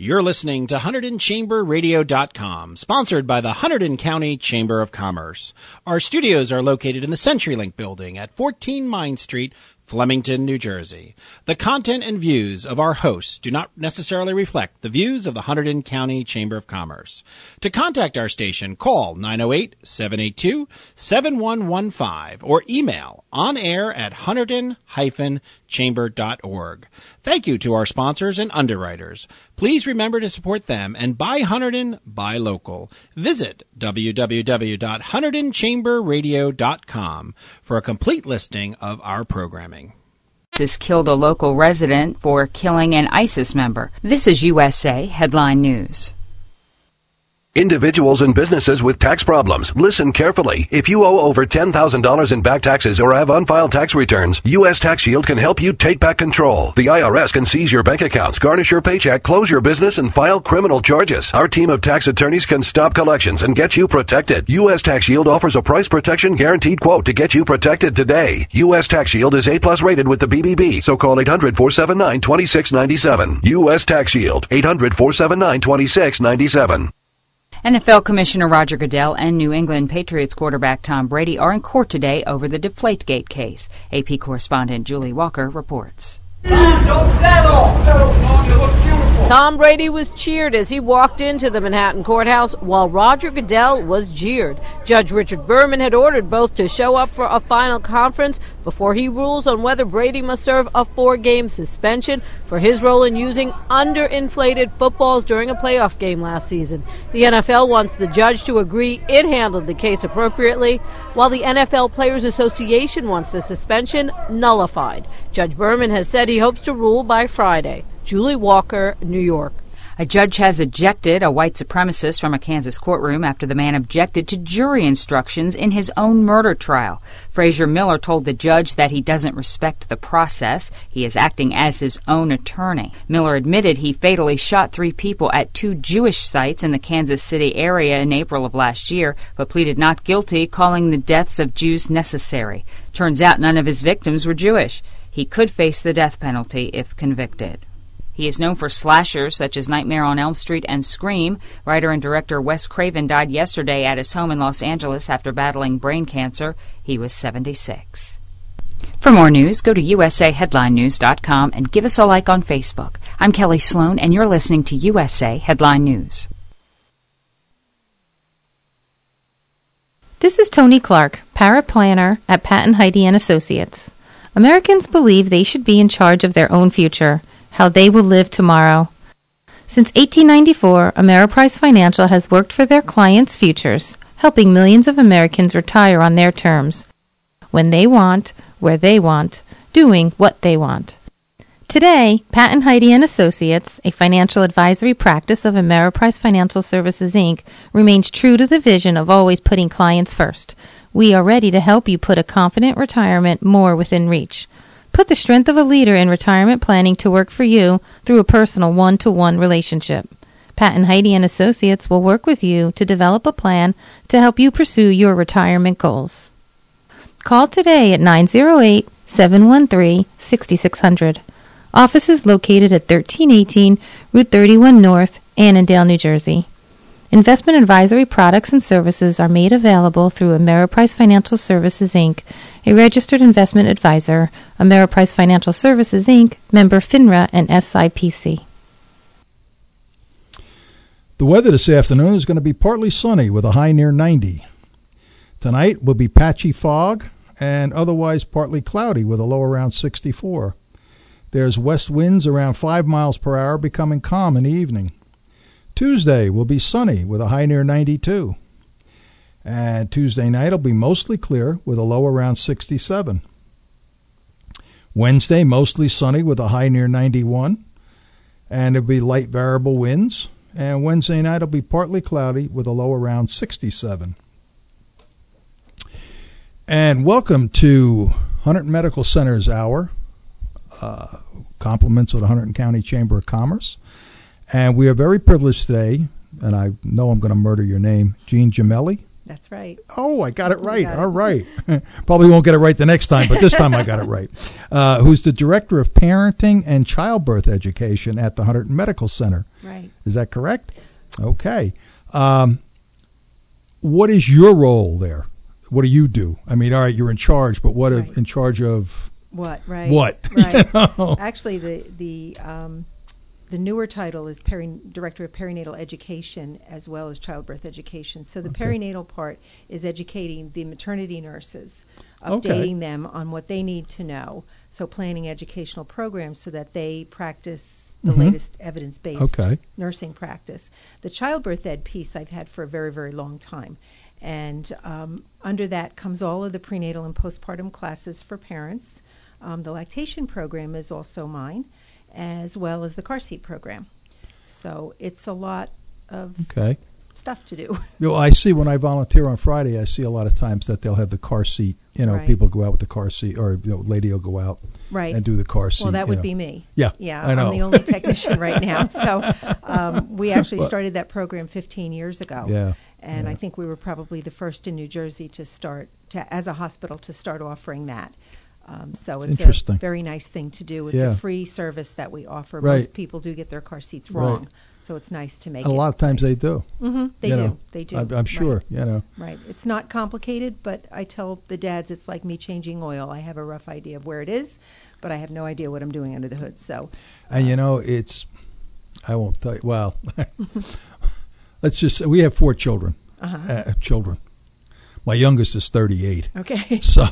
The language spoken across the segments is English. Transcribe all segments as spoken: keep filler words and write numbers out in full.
You're listening to Hunterdon Chamber Radio dot com, sponsored by the Hunterdon County Chamber of Commerce. Our studios are located in the CenturyLink building at fourteen Mine Street, Flemington, New Jersey. The content and views of our hosts do not necessarily reflect the views of the Hunterdon County Chamber of Commerce. To contact our station, call nine oh eight, seven eight two, seven one one five or email onair at hunterdon dash chamber dot org. Thank you to our sponsors and underwriters. Please remember to support them and buy Hunterdon, buy local. Visit w w w dot hunterdon chamber radio dot com for a complete listing of our programming. ISIS killed a local resident for killing an ISIS member. This is U S A Headline News. Individuals and businesses with tax problems, listen carefully. If you owe over ten thousand dollars in back taxes or have unfiled tax returns, U S Tax Shield can help you take back control. The I R S can seize your bank accounts, garnish your paycheck, close your business, and file criminal charges. Our team of tax attorneys can stop collections and get you protected. U S Tax Shield offers a price protection guaranteed quote to get you protected today. U S Tax Shield is A plus rated with the B B B, so call eight hundred, four seven nine, two six nine seven. U S Tax Shield, eight hundred, four seven nine, two six nine seven. N F L Commissioner Roger Goodell and New England Patriots quarterback Tom Brady are in court today over the Deflategate case. A P correspondent Julie Walker reports. Don't settle! Settle, Tom. You look beautiful. Tom Brady was cheered as he walked into the Manhattan courthouse, while Roger Goodell was jeered. Judge Richard Berman had ordered both to show up for a final conference before he rules on whether Brady must serve a four-game suspension for his role in using underinflated footballs during a playoff game last season. The N F L wants the judge to agree it handled the case appropriately, while the N F L Players Association wants the suspension nullified. Judge Berman has said he hopes to rule by Friday. Julie Walker, New York. A judge has ejected a white supremacist from a Kansas courtroom after the man objected to jury instructions in his own murder trial. Frazier Miller told the judge that he doesn't respect the process. He is acting as his own attorney. Miller admitted he fatally shot three people at two Jewish sites in the Kansas City area in April of last year, but pleaded not guilty, calling the deaths of Jews necessary. Turns out none of his victims were Jewish. He could face the death penalty if convicted. He is known for slashers such as Nightmare on Elm Street and Scream. Writer and director Wes Craven died yesterday at his home in Los Angeles after battling brain cancer. He was seventy-six. For more news, go to U S A Headline News dot com and give us a like on Facebook. I'm Kelly Sloan, and you're listening to U S A Headline News. This is Tony Clark, paraplanner at Patton Heidi and Associates. Americans believe they should be in charge of their own future, how they will live tomorrow. Since eighteen ninety-four, Ameriprise Financial has worked for their clients' futures, helping millions of Americans retire on their terms, when they want, where they want, doing what they want. Today, Patton Heidi and Associates, a financial advisory practice of Ameriprise Financial Services, Incorporated, remains true to the vision of always putting clients first. We are ready to help you put a confident retirement more within reach. Put the strength of a leader in retirement planning to work for you through a personal one-to-one relationship. Patton Heidi and Associates will work with you to develop a plan to help you pursue your retirement goals. Call today at nine oh eight, seven one three, six six zero zero. Office is located at thirteen eighteen Route thirty-one North, Annandale, New Jersey. Investment advisory products and services are made available through Ameriprise Financial Services, Incorporated, a registered investment advisor. Ameriprise Financial Services, Incorporated, member FINRA and S I P C. The weather this afternoon is going to be partly sunny with a high near ninety. Tonight will be patchy fog and otherwise partly cloudy with a low around sixty-four. There's west winds around five miles per hour, becoming calm in the evening. Tuesday will be sunny with a high near ninety-two. And Tuesday night will be mostly clear with a low around sixty-seven. Wednesday, mostly sunny with a high near ninety-one. And it'll be light variable winds. And Wednesday night will be partly cloudy with a low around sixty-seven. And welcome to Hunterdon Medical Center's Hour. Uh, compliments of the Hunterdon County Chamber of Commerce. And we are very privileged today, and I know I'm going to murder your name, Jean Gemelli. That's right. Oh, I got it right. got it. All right. Probably won't get it right the next time, but this time I got it right. Uh, who's the director of parenting and childbirth education at the Hunterdon Medical Center. Right. Is that correct? Okay. Um, what is your role there? What do you do? I mean, all right, you're in charge, but what Right. if in charge of What? Right. what? Right. You know? Actually, the the um, the newer title is peri- Director of Perinatal Education as well as Childbirth Education. So the Okay. perinatal part is educating the maternity nurses, Okay. updating them on what they need to know. So planning educational programs so that they practice the Mhm. latest evidence-based Okay. nursing practice. The childbirth ed piece I've had for a very, very long time. And um, under that comes all of the prenatal and postpartum classes for parents. Um, the lactation program is also mine, as well as the car seat program. So it's a lot of Okay. stuff to do. You know, I see when I volunteer on Friday, I see a lot of times that they'll have the car seat. You know, Right. people go out with the car seat, or you know, lady will go out Right. and do the car seat. Well, that you would know. be me. Yeah, Yeah, I know. I'm the only technician right now. So um, we actually Well- started that program fifteen years ago. Yeah. And yeah. I think we were probably the first in New Jersey to start, to, as a hospital, to start offering that. Um, so It's it's, interesting. a very nice thing to do. It's Yeah. a free service that we offer. Right. Most people do get their car seats Right. wrong, so it's nice to make And it a lot of times they nice. do. Mm-hmm. They you do. know. They do. I'm, I'm sure. Right. You know. Right. It's not complicated, but I tell the dads it's like me changing oil. I have a rough idea of where it is, but I have no idea what I'm doing under the hood. So, And you know, it's. I won't tell you. Well, let's just say we have four children. uh-huh. Uh, children. My youngest is thirty-eight. Okay. So,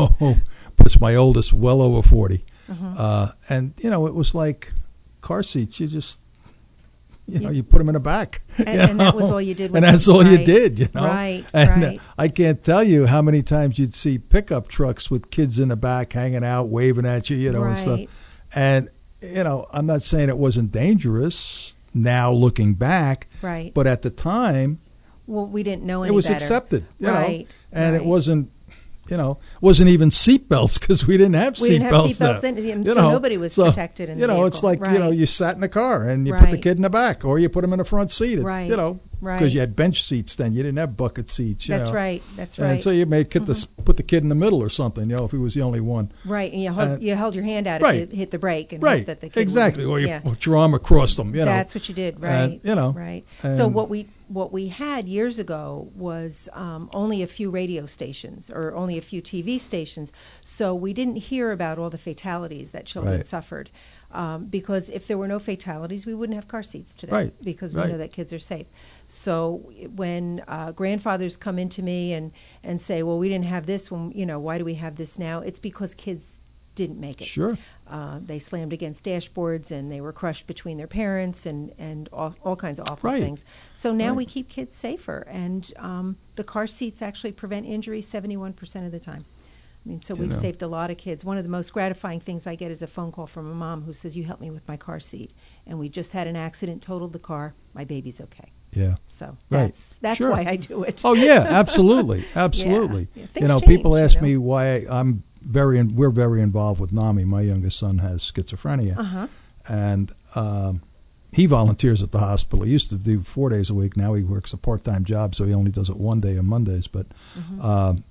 but it's my oldest, well over forty. Uh-huh. Uh, and, you know, it was like car seats. You just, you know, Yeah. you put them in the back. And- you and that was know? all you did with And that's them. all you Right. did, you know. Right, And uh, right. I can't tell you how many times you'd see pickup trucks with kids in the back hanging out, waving at you, you know, and stuff. Right. And, you know, I'm not saying it wasn't dangerous now looking back. Right. But at the time, Well, we didn't know any it was better. accepted, you Right, know, and it right. wasn't, you know, wasn't even seat belts because we didn't have We seat didn't have belts. seat belts then, in- and you so know. nobody was So, protected in the You know, it's vehicle. like you know, Right. you sat in the car and you put the Right. kid in the back, or you put him in the front seat. Right, You know, right. because you had bench seats then. You didn't have bucket seats. You That's know. right. That's And right. so you made kid the, put the kid in the middle or something. You know, if he was the only one. Right, and you held, Uh, you held your hand out right. if you hit the brake and Right. hope that the kid Exactly. would, Or you yeah. put your arm across them. You know. That's what you did, right? And, you know, right. So and- what we what we had years ago was um, only a few radio stations or only a few T V stations, so we didn't hear about all the fatalities that children Right. suffered. Um, because if there were no fatalities, we wouldn't have car seats today. Right, Because we right. know that kids are safe. So when uh, grandfathers come into me and, and say, "Well, we didn't have this when you know why do we have this now?" It's because kids didn't make it. Sure. Uh, they slammed against dashboards and they were crushed between their parents and, and all, all kinds of awful Right. things. So now Right. we keep kids safer, and um, the car seats actually prevent injury seventy-one percent of the time. I mean, so You we've know. saved a lot of kids. One of the most gratifying things I get is a phone call from a mom who says, "You helped me with my car seat, and we just had an accident, totaled the car. My baby's okay." Yeah. So Right. that's that's Sure. why I do it. Oh yeah, absolutely, absolutely. Yeah, You things know, change, people you ask know. me why I'm very. In, we're very involved with NAMI. My youngest son has schizophrenia, Uh-huh. and um, he volunteers at the hospital. He used to do four days a week. Now he works a part-time job, so he only does it one day on Mondays. But Mm-hmm. um,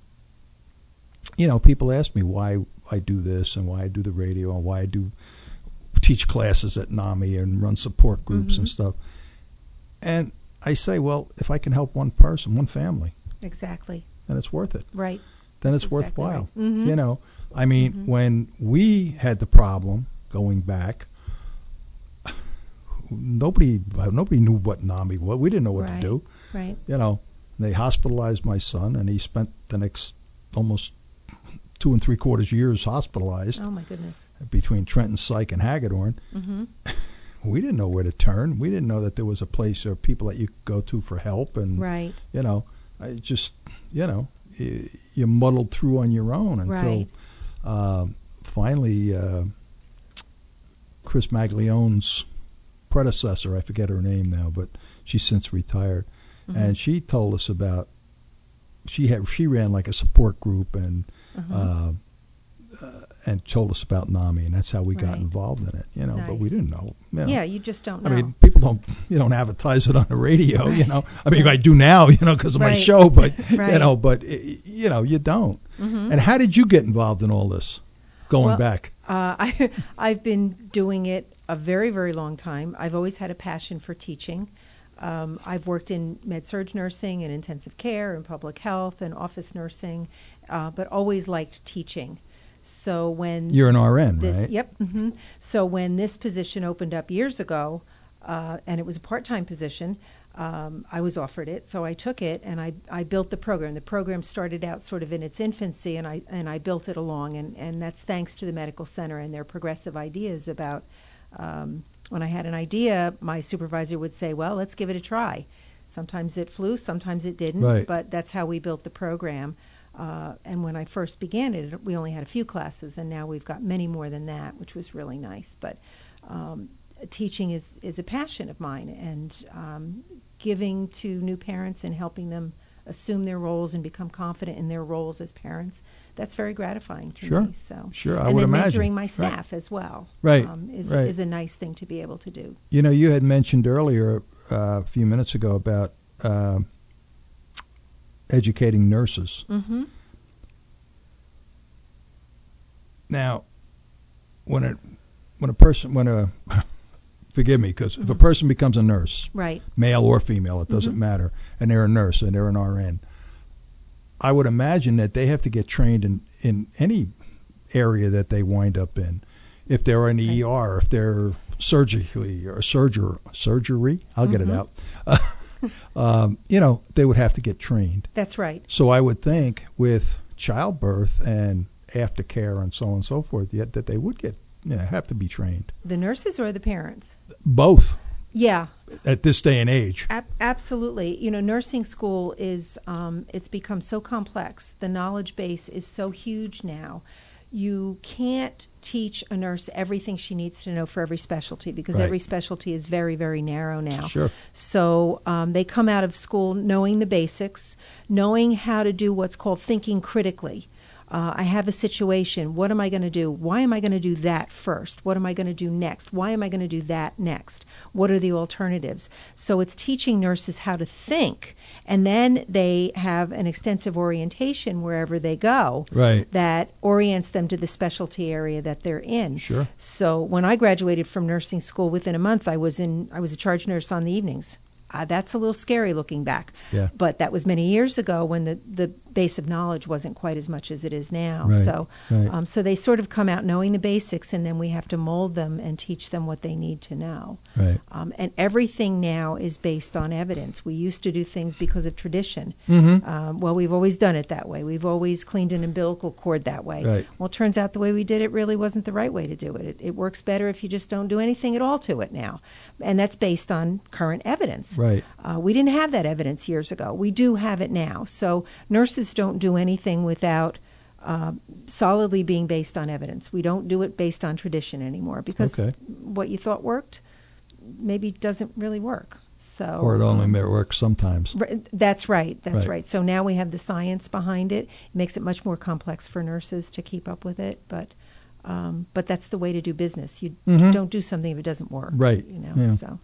you know, people ask me why I do this and why I do the radio and why I do teach classes at NAMI and run support groups and Mhm. stuff. And I say, well, if I can help one person, one family, Exactly. then it's worth it. Right. Then it's That's exactly worthwhile. right. Mhm. You know, I mean, Mhm. when we had the problem going back, nobody nobody knew what NAMI was. We didn't know what Right. to do. Right. You know, they hospitalized my son, and he spent the next almost two and three quarters years hospitalized Oh my goodness. between Trenton Psych and Hagedorn. Mm-hmm. We didn't know where to turn. We didn't know that there was a place or people that you could go to for help. And Right. you know, I just you know, you, you muddled through on your own until Right. uh, finally uh, Chris Maglione's predecessor, I forget her name now, but she's since retired, Mhm. and she told us about she had she ran like a support group and Mhm. uh, uh, and told us about NAMI, and that's how we got Right. involved in it. You know, Nice. but we didn't know. You know. Yeah, you just don't know. I mean, people don't you don't advertise it on the radio. You know, I mean, I do now. You know, because of my Right. show, but Right. you know, but eh, you know, you don't. Mhm. And how did you get involved in all this? Going Well, back, Uh, I, I've been doing it a very, very long time. I've always had a passion for teaching. Um, I've worked in med-surg nursing and intensive care and public health and office nursing, uh, but always liked teaching. So when you're an R N, this, right? Yep. hmm So when this position opened up years ago, uh, and it was a part-time position, um, I was offered it, so I took it, and I, I built the program. The program started out sort of in its infancy, and I and I built it along, and, and that's thanks to the medical center and their progressive ideas about. Um, when I had an idea, my supervisor would say, "Well, let's give it a try." Sometimes it flew, sometimes it didn't, Right. but that's how we built the program. Uh, and when I first began it, we only had a few classes, and now we've got many more than that, which was really nice. But um, teaching is, is a passion of mine, and um, giving to new parents and helping them assume their roles and become confident in their roles as parents, that's very gratifying to Sure. me. So, Sure, I and would then imagine. mentoring my Right. staff as well Right, um, is, right. is a nice thing to be able to do. You know, you had mentioned earlier uh, a few minutes ago about uh, educating nurses. Mm-hmm. Now, when it when a person when a forgive me because if a person becomes a nurse, Right. male or female, it doesn't Mhm. matter, and they're a nurse and they're an R N, I would imagine that they have to get trained in, in any area that they wind up in. If they're in the Right. E R, if they're surgically or surgery, surgery, I'll get it Mhm. out. um, you know, they would have to get trained. That's right. So I would think with childbirth and aftercare and so on and so forth, yet that they would get, yeah, have to be trained. The nurses or the parents? Both Yeah, at this day and age. ab- absolutely. You know, nursing school is, um, it's become so complex. The knowledge base is so huge now. You can't teach a nurse everything she needs to know for every specialty because Right. every specialty is very, very narrow now. Sure. So um, they come out of school knowing the basics, knowing how to do what's called thinking critically. Uh, I have a situation. What am I going to do? Why am I going to do that first? What am I going to do next? Why am I going to do that next? What are the alternatives? So it's teaching nurses how to think. And then they have an extensive orientation wherever they go Right. that orients them to the specialty area that they're in. Sure. So when I graduated from nursing school, within a month, I was in. I was a charge nurse on the evenings. Uh, that's a little scary looking back. Yeah. But that was many years ago when the, the base of knowledge wasn't quite as much as it is now. Right, So, right. um, so they sort of come out knowing the basics, and then we have to mold them and teach them what they need to know. Right. Um, and everything now is based on evidence. We used to do things because of tradition. Mm-hmm. Um, well, we've always done it that way. We've always cleaned an umbilical cord that way. Right. Well, it turns out the way we did it really wasn't the right way to do it. It, it works better if you just don't do anything at all to it now. And that's based on current evidence. Right. Uh, we didn't have that evidence years ago. We do have it now. So nurses don't do anything without uh, solidly being based on evidence. We don't do it based on tradition anymore because Okay. what you thought worked maybe doesn't really work. So Or it only um, may work sometimes. R- That's right. That's Right. right. So now we have the science behind it. It makes it much more complex for nurses to keep up with it, but um, but that's the way to do business. You Mhm. don't do something if it doesn't work. Right. You know. Yeah. So.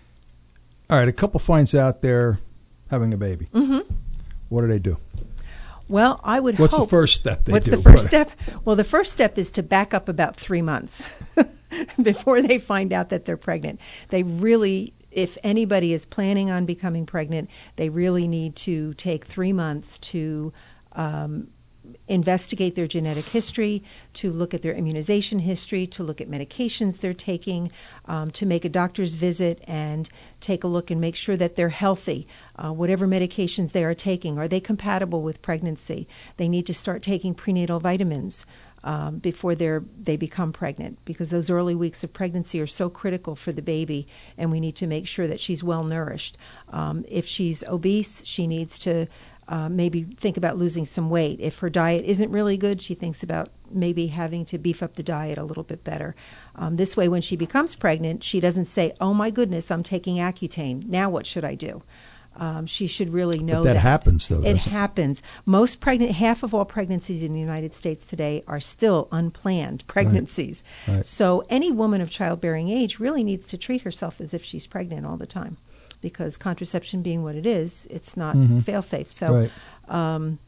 All right, a couple finds out they're having a baby. hmm What do they do? Well, I would What's hope. the first step they What's do? the first What- step? Well, the first step is to back up about three months before they find out that they're pregnant. They really, if anybody is planning on becoming pregnant, they really need to take three months to um, investigate their genetic history, to look at their immunization history, to look at medications they're taking, um, to make a doctor's visit and take a look and make sure that they're healthy. Uh, whatever medications they are taking, are they compatible with pregnancy? They need to start taking prenatal vitamins um, before they're, they become pregnant, because those early weeks of pregnancy are so critical for the baby, and we need to make sure that she's well nourished. Um, if she's obese, she needs to Uh, maybe think about losing some weight. If her diet isn't really good, she thinks about maybe having to beef up the diet a little bit better. Um, this way, when she becomes pregnant, she doesn't say, oh my goodness, I'm taking Accutane. Now what should I do? Um, she should really know but that. that. happens, though, It doesn't it? happens. Most pregnant, half of all pregnancies in the United States today are still unplanned pregnancies. Right. Right. So any woman of childbearing age really needs to treat herself as if she's pregnant all the time, because contraception being what it is, it's not Mhm. fail-safe. So, Right. um,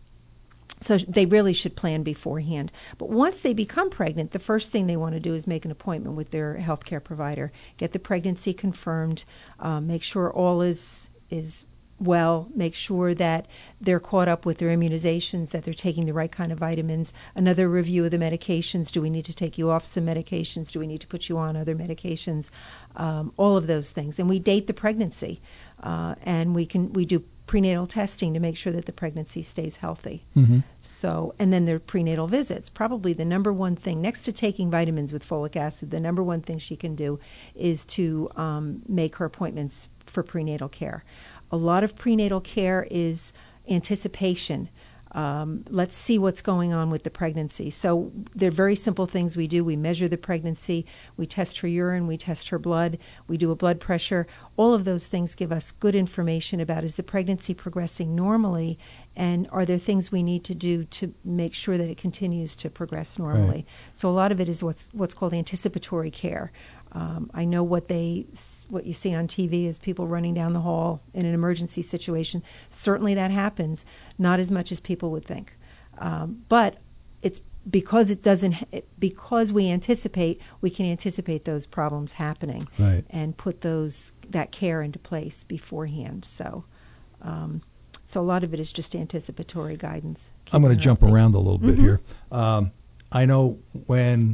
so they really should plan beforehand. But once they become pregnant, the first thing they want to do is make an appointment with their healthcare provider, get the pregnancy confirmed, um, make sure all is is well, make sure that they're caught up with their immunizations, that they're taking the right kind of vitamins, another review of the medications. Do we need to take you off some medications? Do we need to put you on other medications? Um, all of those things. And we date the pregnancy, uh, and we can we do prenatal testing to make sure that the pregnancy stays healthy. Mhm. So, and then their prenatal visits. Probably the number one thing, next to taking vitamins with folic acid, the number one thing she can do is to um, make her appointments for prenatal care. A lot of prenatal care is anticipation. Um, let's see what's going on with the pregnancy. So they're very simple things we do. We measure the pregnancy. We test her urine. We test her blood. We do a blood pressure. All of those things give us good information about, is the pregnancy progressing normally, and are there things we need to do to make sure that it continues to progress normally. Right. So a lot of it is what's what's called anticipatory care. Um, I know what they, what you see on T V is people running down the hall in an emergency situation. Certainly that happens, not as much as people would think. Um, but it's because it doesn't, it, because we anticipate, we can anticipate those problems happening, Right. and put those, that care into place beforehand. So, um, so a lot of it is just anticipatory guidance. I'm going to keeping her jump healthy. around a little bit Mhm. here. Um, I know when,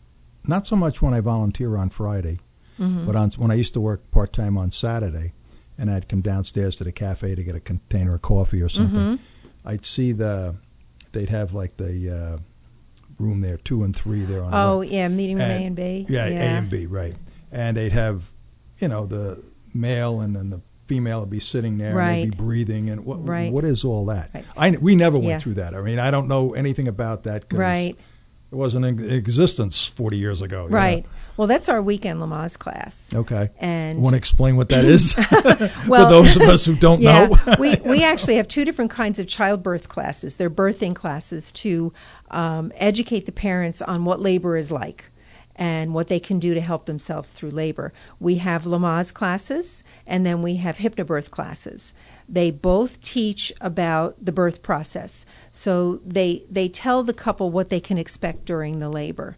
not so much when I volunteer on Friday, Mhm. but on when I used to work part-time on Saturday, and I'd come downstairs to the cafe to get a container of coffee or something, Mhm. I'd see the, they'd have like the uh, room there, two and three there on the Oh, left. yeah, meeting room A and B. Yeah, A and B, right. And they'd have, you know, the male and then the female would be sitting there, and they'd Right. be breathing. And what Right. what is all that? Right. I, we never went Yeah. through that. I mean, I don't know anything about that. 'Cause Right. it wasn't in existence forty years ago. you Right. know. Well, that's our weekend Lamaze class. Okay. And Want to explain what that is? Well, For those of us who don't yeah, know. we we actually have two different kinds of childbirth classes. They're birthing classes to um, educate the parents on what labor is like and what they can do to help themselves through labor. We have Lamaze classes, and then we have hypnobirth classes. They both teach about the birth process. So they they tell the couple what they can expect during the labor.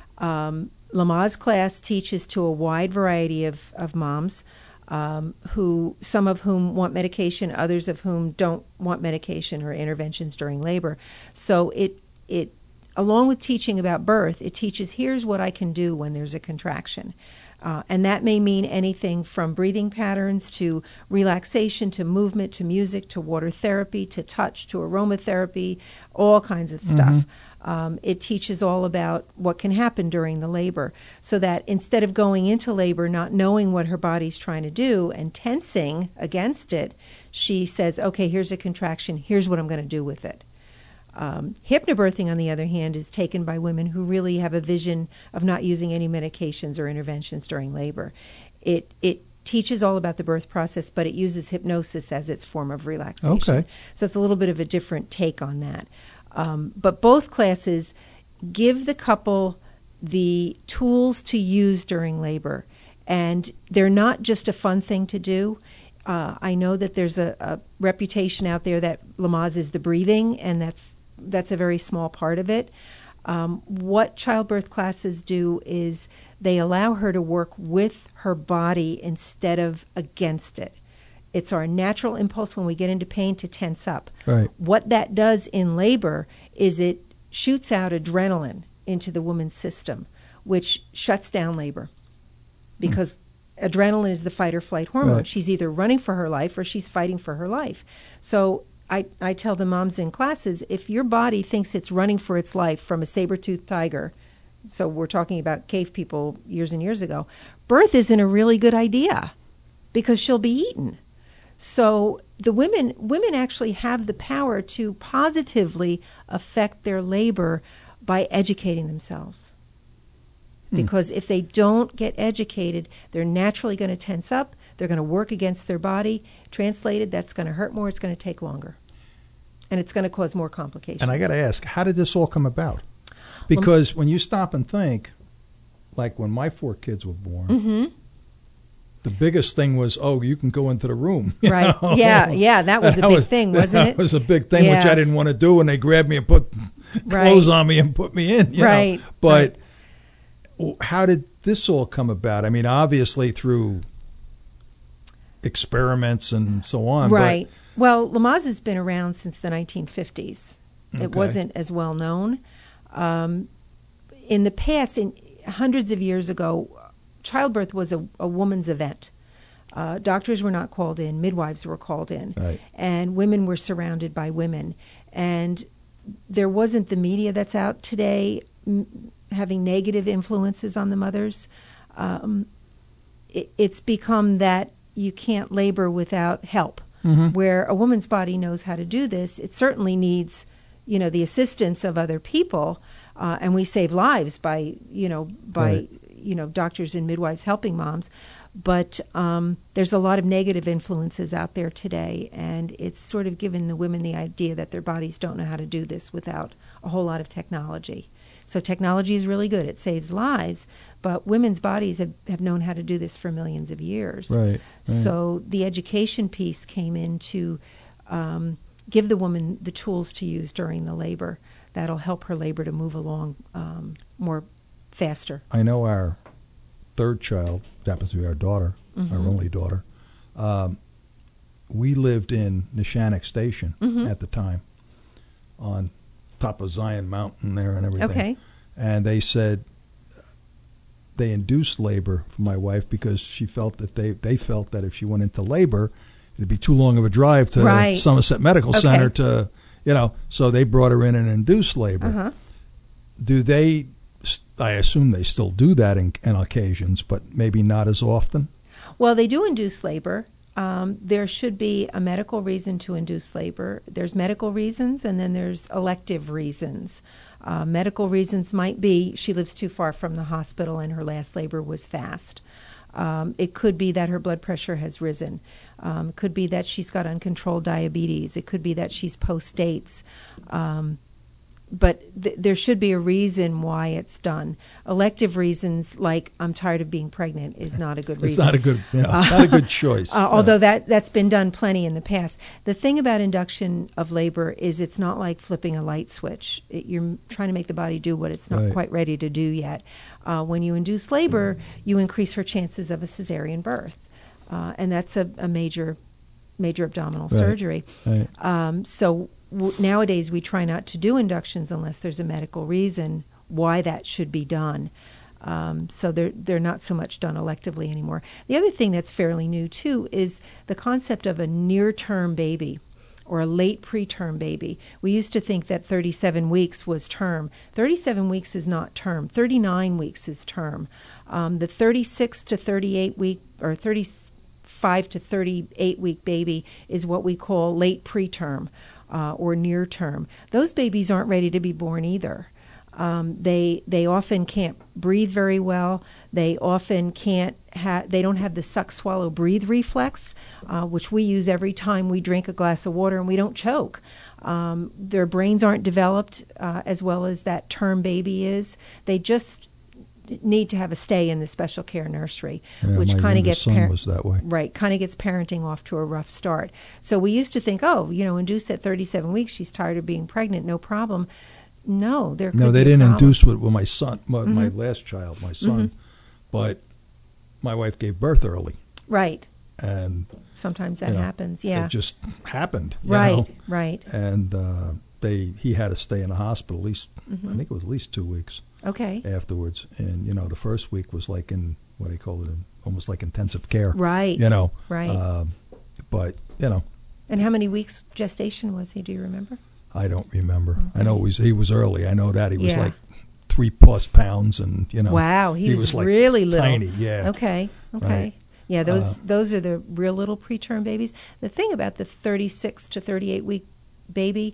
Um, Lamaze class teaches to a wide variety of, of moms, um, who some of whom want medication, others of whom don't want medication or interventions during labor. So it it along with teaching about birth, it teaches, here's what I can do when there's a contraction. Uh, and that may mean anything from breathing patterns to relaxation to movement to music to water therapy to touch to aromatherapy, all kinds of stuff. Um, it teaches all about what can happen during the labor, so that instead of going into labor not knowing what her body's trying to do and tensing against it, she says, okay, here's a contraction, here's what I'm going to do with it. Um, hypnobirthing, on the other hand, is taken by women who really have a vision of not using any medications or interventions during labor. It it teaches all about the birth process, but it uses hypnosis as its form of relaxation. Okay. So it's a little bit of a different take on that. Um, but both classes give the couple the tools to use during labor, and they're not just a fun thing to do. Uh, I know that there's a, a reputation out there that Lamaze is the breathing, and that's that's a very small part of it. Um, what childbirth classes do is they allow her to work with her body instead of against it. It's our natural impulse when we get into pain to tense up. Right. What that does in labor is it shoots out adrenaline into the woman's system, which shuts down labor, because mm. adrenaline is the fight or flight hormone. Right. She's either running for her life or she's fighting for her life. So I, I tell the moms in classes, if your body thinks it's running for its life from a saber-toothed tiger, so we're talking about cave people years and years ago, birth isn't a really good idea because she'll be eaten. So the women women actually have the power to positively affect their labor by educating themselves. Because if they don't get educated, they're naturally going to tense up. They're going to work against their body. Translated, that's going to hurt more. It's going to take longer. And it's going to cause more complications. And I got to ask, how did this all come about? Because well, when you stop and think, like when my four kids were born, mm-hmm. the biggest thing was, oh, you can go into the room. Right. Know? Yeah, yeah. That was that a big was, thing, wasn't that it? That was a big thing, yeah. which I didn't want to do. And they grabbed me and put right. clothes on me and put me in. You right. know? But... Right. How did this all come about? I mean, obviously through experiments and so on. Right. But well, Lamaze has been around since the nineteen fifties. Okay. It wasn't as well known. Um, in the past, in hundreds of years ago, childbirth was a, a woman's event. Uh, doctors were not called in. Midwives were called in. Right. And women were surrounded by women. And there wasn't the media that's out today m- having negative influences on the mothers. Um, it, it's become that you can't labor without help. Mm-hmm. Where a woman's body knows how to do this, it certainly needs, you know, the assistance of other people, uh, and we save lives by, you know, by, right. you know, doctors and midwives helping moms. But um, there's a lot of negative influences out there today, and it's sort of given the women the idea that their bodies don't know how to do this without a whole lot of technology. So technology is really good. It saves lives, but women's bodies have, have known how to do this for millions of years. Right, right. So the education piece came in to um, give the woman the tools to use during the labor that'll help her labor to move along um, more faster. I know our third child, happens to be our daughter, mm-hmm. our only daughter, um, we lived in Neshannock Station mm-hmm. at the time on top of Zion Mountain there and everything. Okay. And they said they induced labor for my wife because she felt that they, they felt that if she went into labor, it'd be too long of a drive to right. Somerset Medical okay. Center to, you know, so they brought her in and induced labor. Uh-huh. Do they, I assume they still do that in, in occasions, but maybe not as often? Well, they do induce labor. Um, there should be a medical reason to induce labor. There's medical reasons, and then there's elective reasons. Uh, medical reasons might be she lives too far from the hospital and her last labor was fast. Um, it could be that her blood pressure has risen. Um, it could be that she's got uncontrolled diabetes. It could be that she's post-dates. Um, but th- there should be a reason why it's done. Elective reasons, like I'm tired of being pregnant, is not a good reason. It's not a good, yeah, not a good choice. Uh, yeah. Although that that's been done plenty in the past. The thing about induction of labor is it's not like flipping a light switch. It, you're trying to make the body do what it's not right. quite ready to do yet. Uh, when you induce labor, you increase her chances of a cesarean birth, uh, and that's a, a major, major abdominal right. surgery. Right. Um, so. Nowadays, we try not to do inductions unless there's a medical reason why that should be done. Um, so they're, they're not so much done electively anymore. The other thing that's fairly new, too, is the concept of a near-term baby or a late preterm baby. We used to think that thirty-seven weeks was term. thirty-seven weeks is not term. thirty-nine weeks is term. Um, the thirty-six to thirty-eight week or thirty-five to thirty-eight week baby is what we call late preterm. Uh, or near term. Those babies aren't ready to be born either. Um, they they often can't breathe very well. They often can't ha- they don't have the suck, swallow, breathe reflex, uh, which we use every time we drink a glass of water and we don't choke. Um, their brains aren't developed uh, as well as that term baby is. They just need to have a stay in the special care nursery, yeah, which kind of gets son par- was that way. right, kind of gets parenting off to a rough start. So we used to think, oh, you know, induce at thirty-seven weeks, she's tired of being pregnant, no problem. No, there could no, they be a didn't problem. induce with, with my son, my, Mm-hmm. my last child, my son, Mm-hmm. but my wife gave birth early, Right. and Sometimes that you know, happens. Yeah. it just happened. You right. know? Right. And uh, they he had to stay in the hospital at least. Mm-hmm. I think it was at least two weeks. Okay. Afterwards, and you know, the first week was like in what do you call it, almost like intensive care. Right. You know. Right. Um, but you know. And how many weeks gestation was he? Do you remember? I don't remember. Okay. I know he was, he was early. I know that he was Yeah. like three plus pounds, and you know. Wow, he, he was, was like really little. tiny. Yeah. Okay. Okay. Right. Yeah, those Uh, those are the real little preterm babies. The thing about the thirty-six to thirty-eight week baby,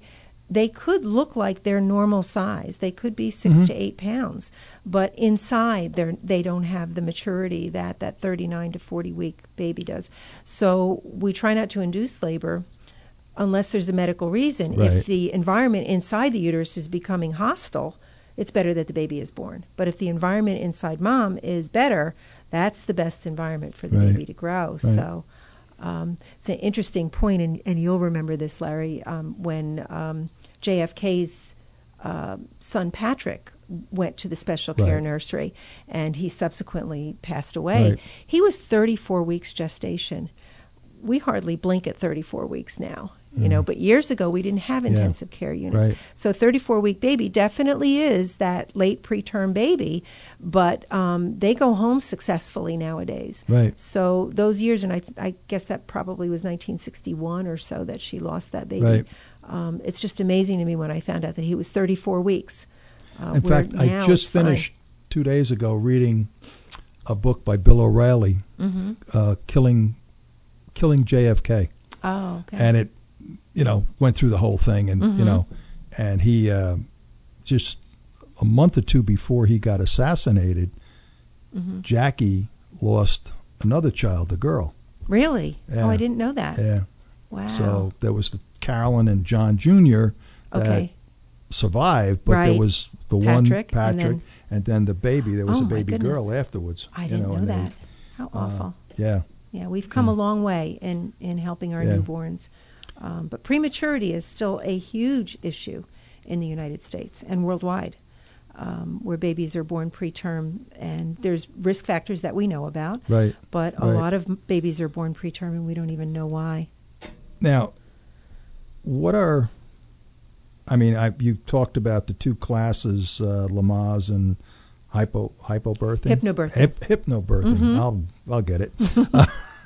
they could look like their normal size. They could be six Mhm. to eight pounds, but inside they're, they don't have the maturity that that thirty-nine to forty week baby does. So we try not to induce labor unless there's a medical reason. Right. If the environment inside the uterus is becoming hostile, it's better that the baby is born. But if the environment inside mom is better, that's the best environment for the Right. baby to grow. Right. So um, it's an interesting point, and, and you'll remember this, Larry, um, when um, J F K's uh, son Patrick went to the special care Right. nursery, and he subsequently passed away. Right. He was thirty-four weeks gestation. We hardly blink at thirty-four weeks now, you know, but years ago we didn't have intensive care units. Right. So thirty-four week baby definitely is that late preterm baby, but um, they go home successfully nowadays. Right. So those years, and I, th- I guess that probably was nineteen sixty-one or so that she lost that baby. Right. Um, it's just amazing to me when I found out that he was thirty-four weeks. Uh, In where fact, I now just it's fine. finished two days ago reading a book by Bill O'Reilly, Mhm. uh, Killing Killing J F K. Oh, okay. And it, you know, went through the whole thing, and Mhm. you know, and he uh, just a month or two before he got assassinated, Mhm. Jackie lost another child, a girl. Really? Yeah. Oh, I didn't know that. Yeah. Wow. So there was the Carolyn and John Junior that Okay. survived, but Right. there was the Patrick, one and Patrick, then- and then the baby. There was Oh, a my baby goodness. girl afterwards. I you didn't know, know and they- that. How uh, awful. Yeah. Yeah, we've come a long way in, in helping our Yeah. newborns. Um, but prematurity is still a huge issue in the United States and worldwide, um, where babies are born preterm. And there's risk factors that we know about. Right. But a Right. lot of m- babies are born preterm and we don't even know why. Now, what are, I mean, I, you talked about the two classes, uh, Lamaze and hypo hypobirthing? Hypnobirthing. Hip, hypnobirthing. Mhm. I'll, I'll get it. uh,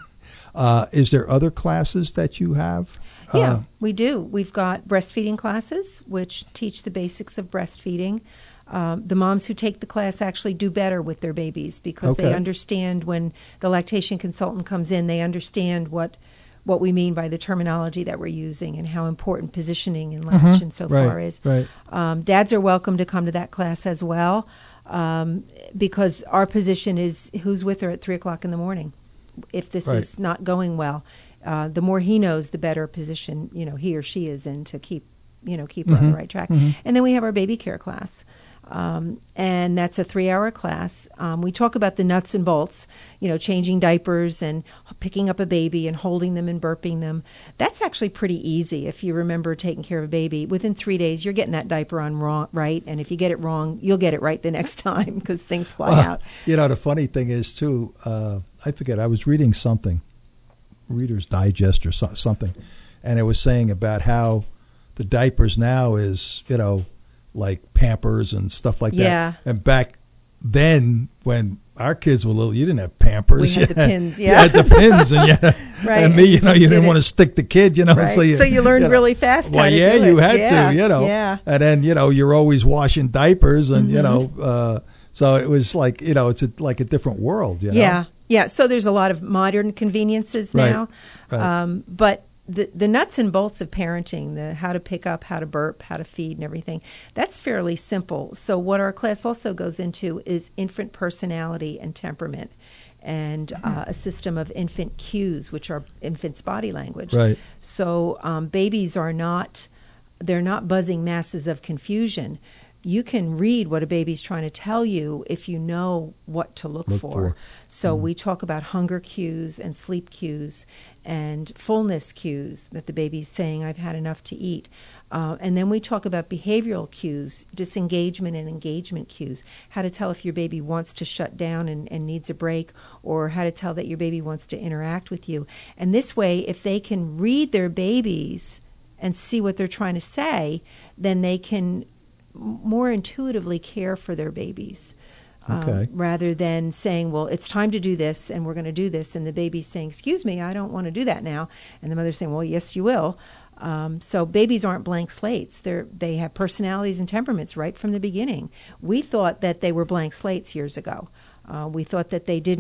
uh, is there other classes that you have? Yeah, Uh, we do. We've got breastfeeding classes, which teach the basics of breastfeeding. Um, the moms who take the class actually do better with their babies because they Okay. understand when the lactation consultant comes in, they understand what what we mean by the terminology that we're using and how important positioning and latch Mhm. and so Right, far is. right. Um, dads are welcome to come to that class as well um, because our position is who's with her at three o'clock in the morning if this Right. is not going well. Uh, the more he knows, the better position you know he or she is in to keep you know keep her on the Mhm. right track. Mhm. And then we have our baby care class, um, and that's a three-hour class. Um, we talk about the nuts and bolts, you know, changing diapers and picking up a baby and holding them and burping them. That's actually pretty easy if you remember taking care of a baby. Within three days, you're getting that diaper on wrong, right, and if you get it wrong, you'll get it right the next time because things fly Well, out. You know, the funny thing is, too, uh, I forget, I was reading something, Reader's Digest or so, something, and it was saying about how the diapers now is, you know, like Pampers and stuff like that. Yeah. And back then, when our kids were little, you didn't have Pampers. We had You the pins, yeah. You had the pins, and, you, Right. and me, you know, you Did didn't it. want to stick the kid, you know. Right. So you, So you learned know. really fast how Well, to yeah, do you it. had Yeah, to, you know. yeah. And then, you know, you're always washing diapers, and, you know, Mm-hmm. uh, so it was like, you know, it's a, like a different world, you know. Yeah, yeah. So there's a lot of modern conveniences Right, now, right. Um, but the the nuts and bolts of parenting, the how to pick up, how to burp, how to feed, and everything, that's fairly simple. So what our class also goes into is infant personality and temperament, and uh, a system of infant cues, which are infant's body language. Right. So um, babies are not they're not buzzing masses of confusion. You can read what a baby's trying to tell you if you know what to look, Look for. for. So we talk about hunger cues and sleep cues and fullness cues that the baby's saying, I've had enough to eat. Uh, and then we talk about behavioral cues, disengagement and engagement cues, how to tell if your baby wants to shut down and, and needs a break, or how to tell that your baby wants to interact with you. And this way, if they can read their babies and see what they're trying to say, then they can more intuitively care for their babies. Um, Okay. rather than saying, well, it's time to do this and we're going to do this, and the baby's saying, excuse me, I don't want to do that now, and the mother's saying, well, yes, you will. Um, so babies aren't blank slates. They're, they have personalities and temperaments right from the beginning. We thought that they were blank slates years ago. Uh, we thought that they didn't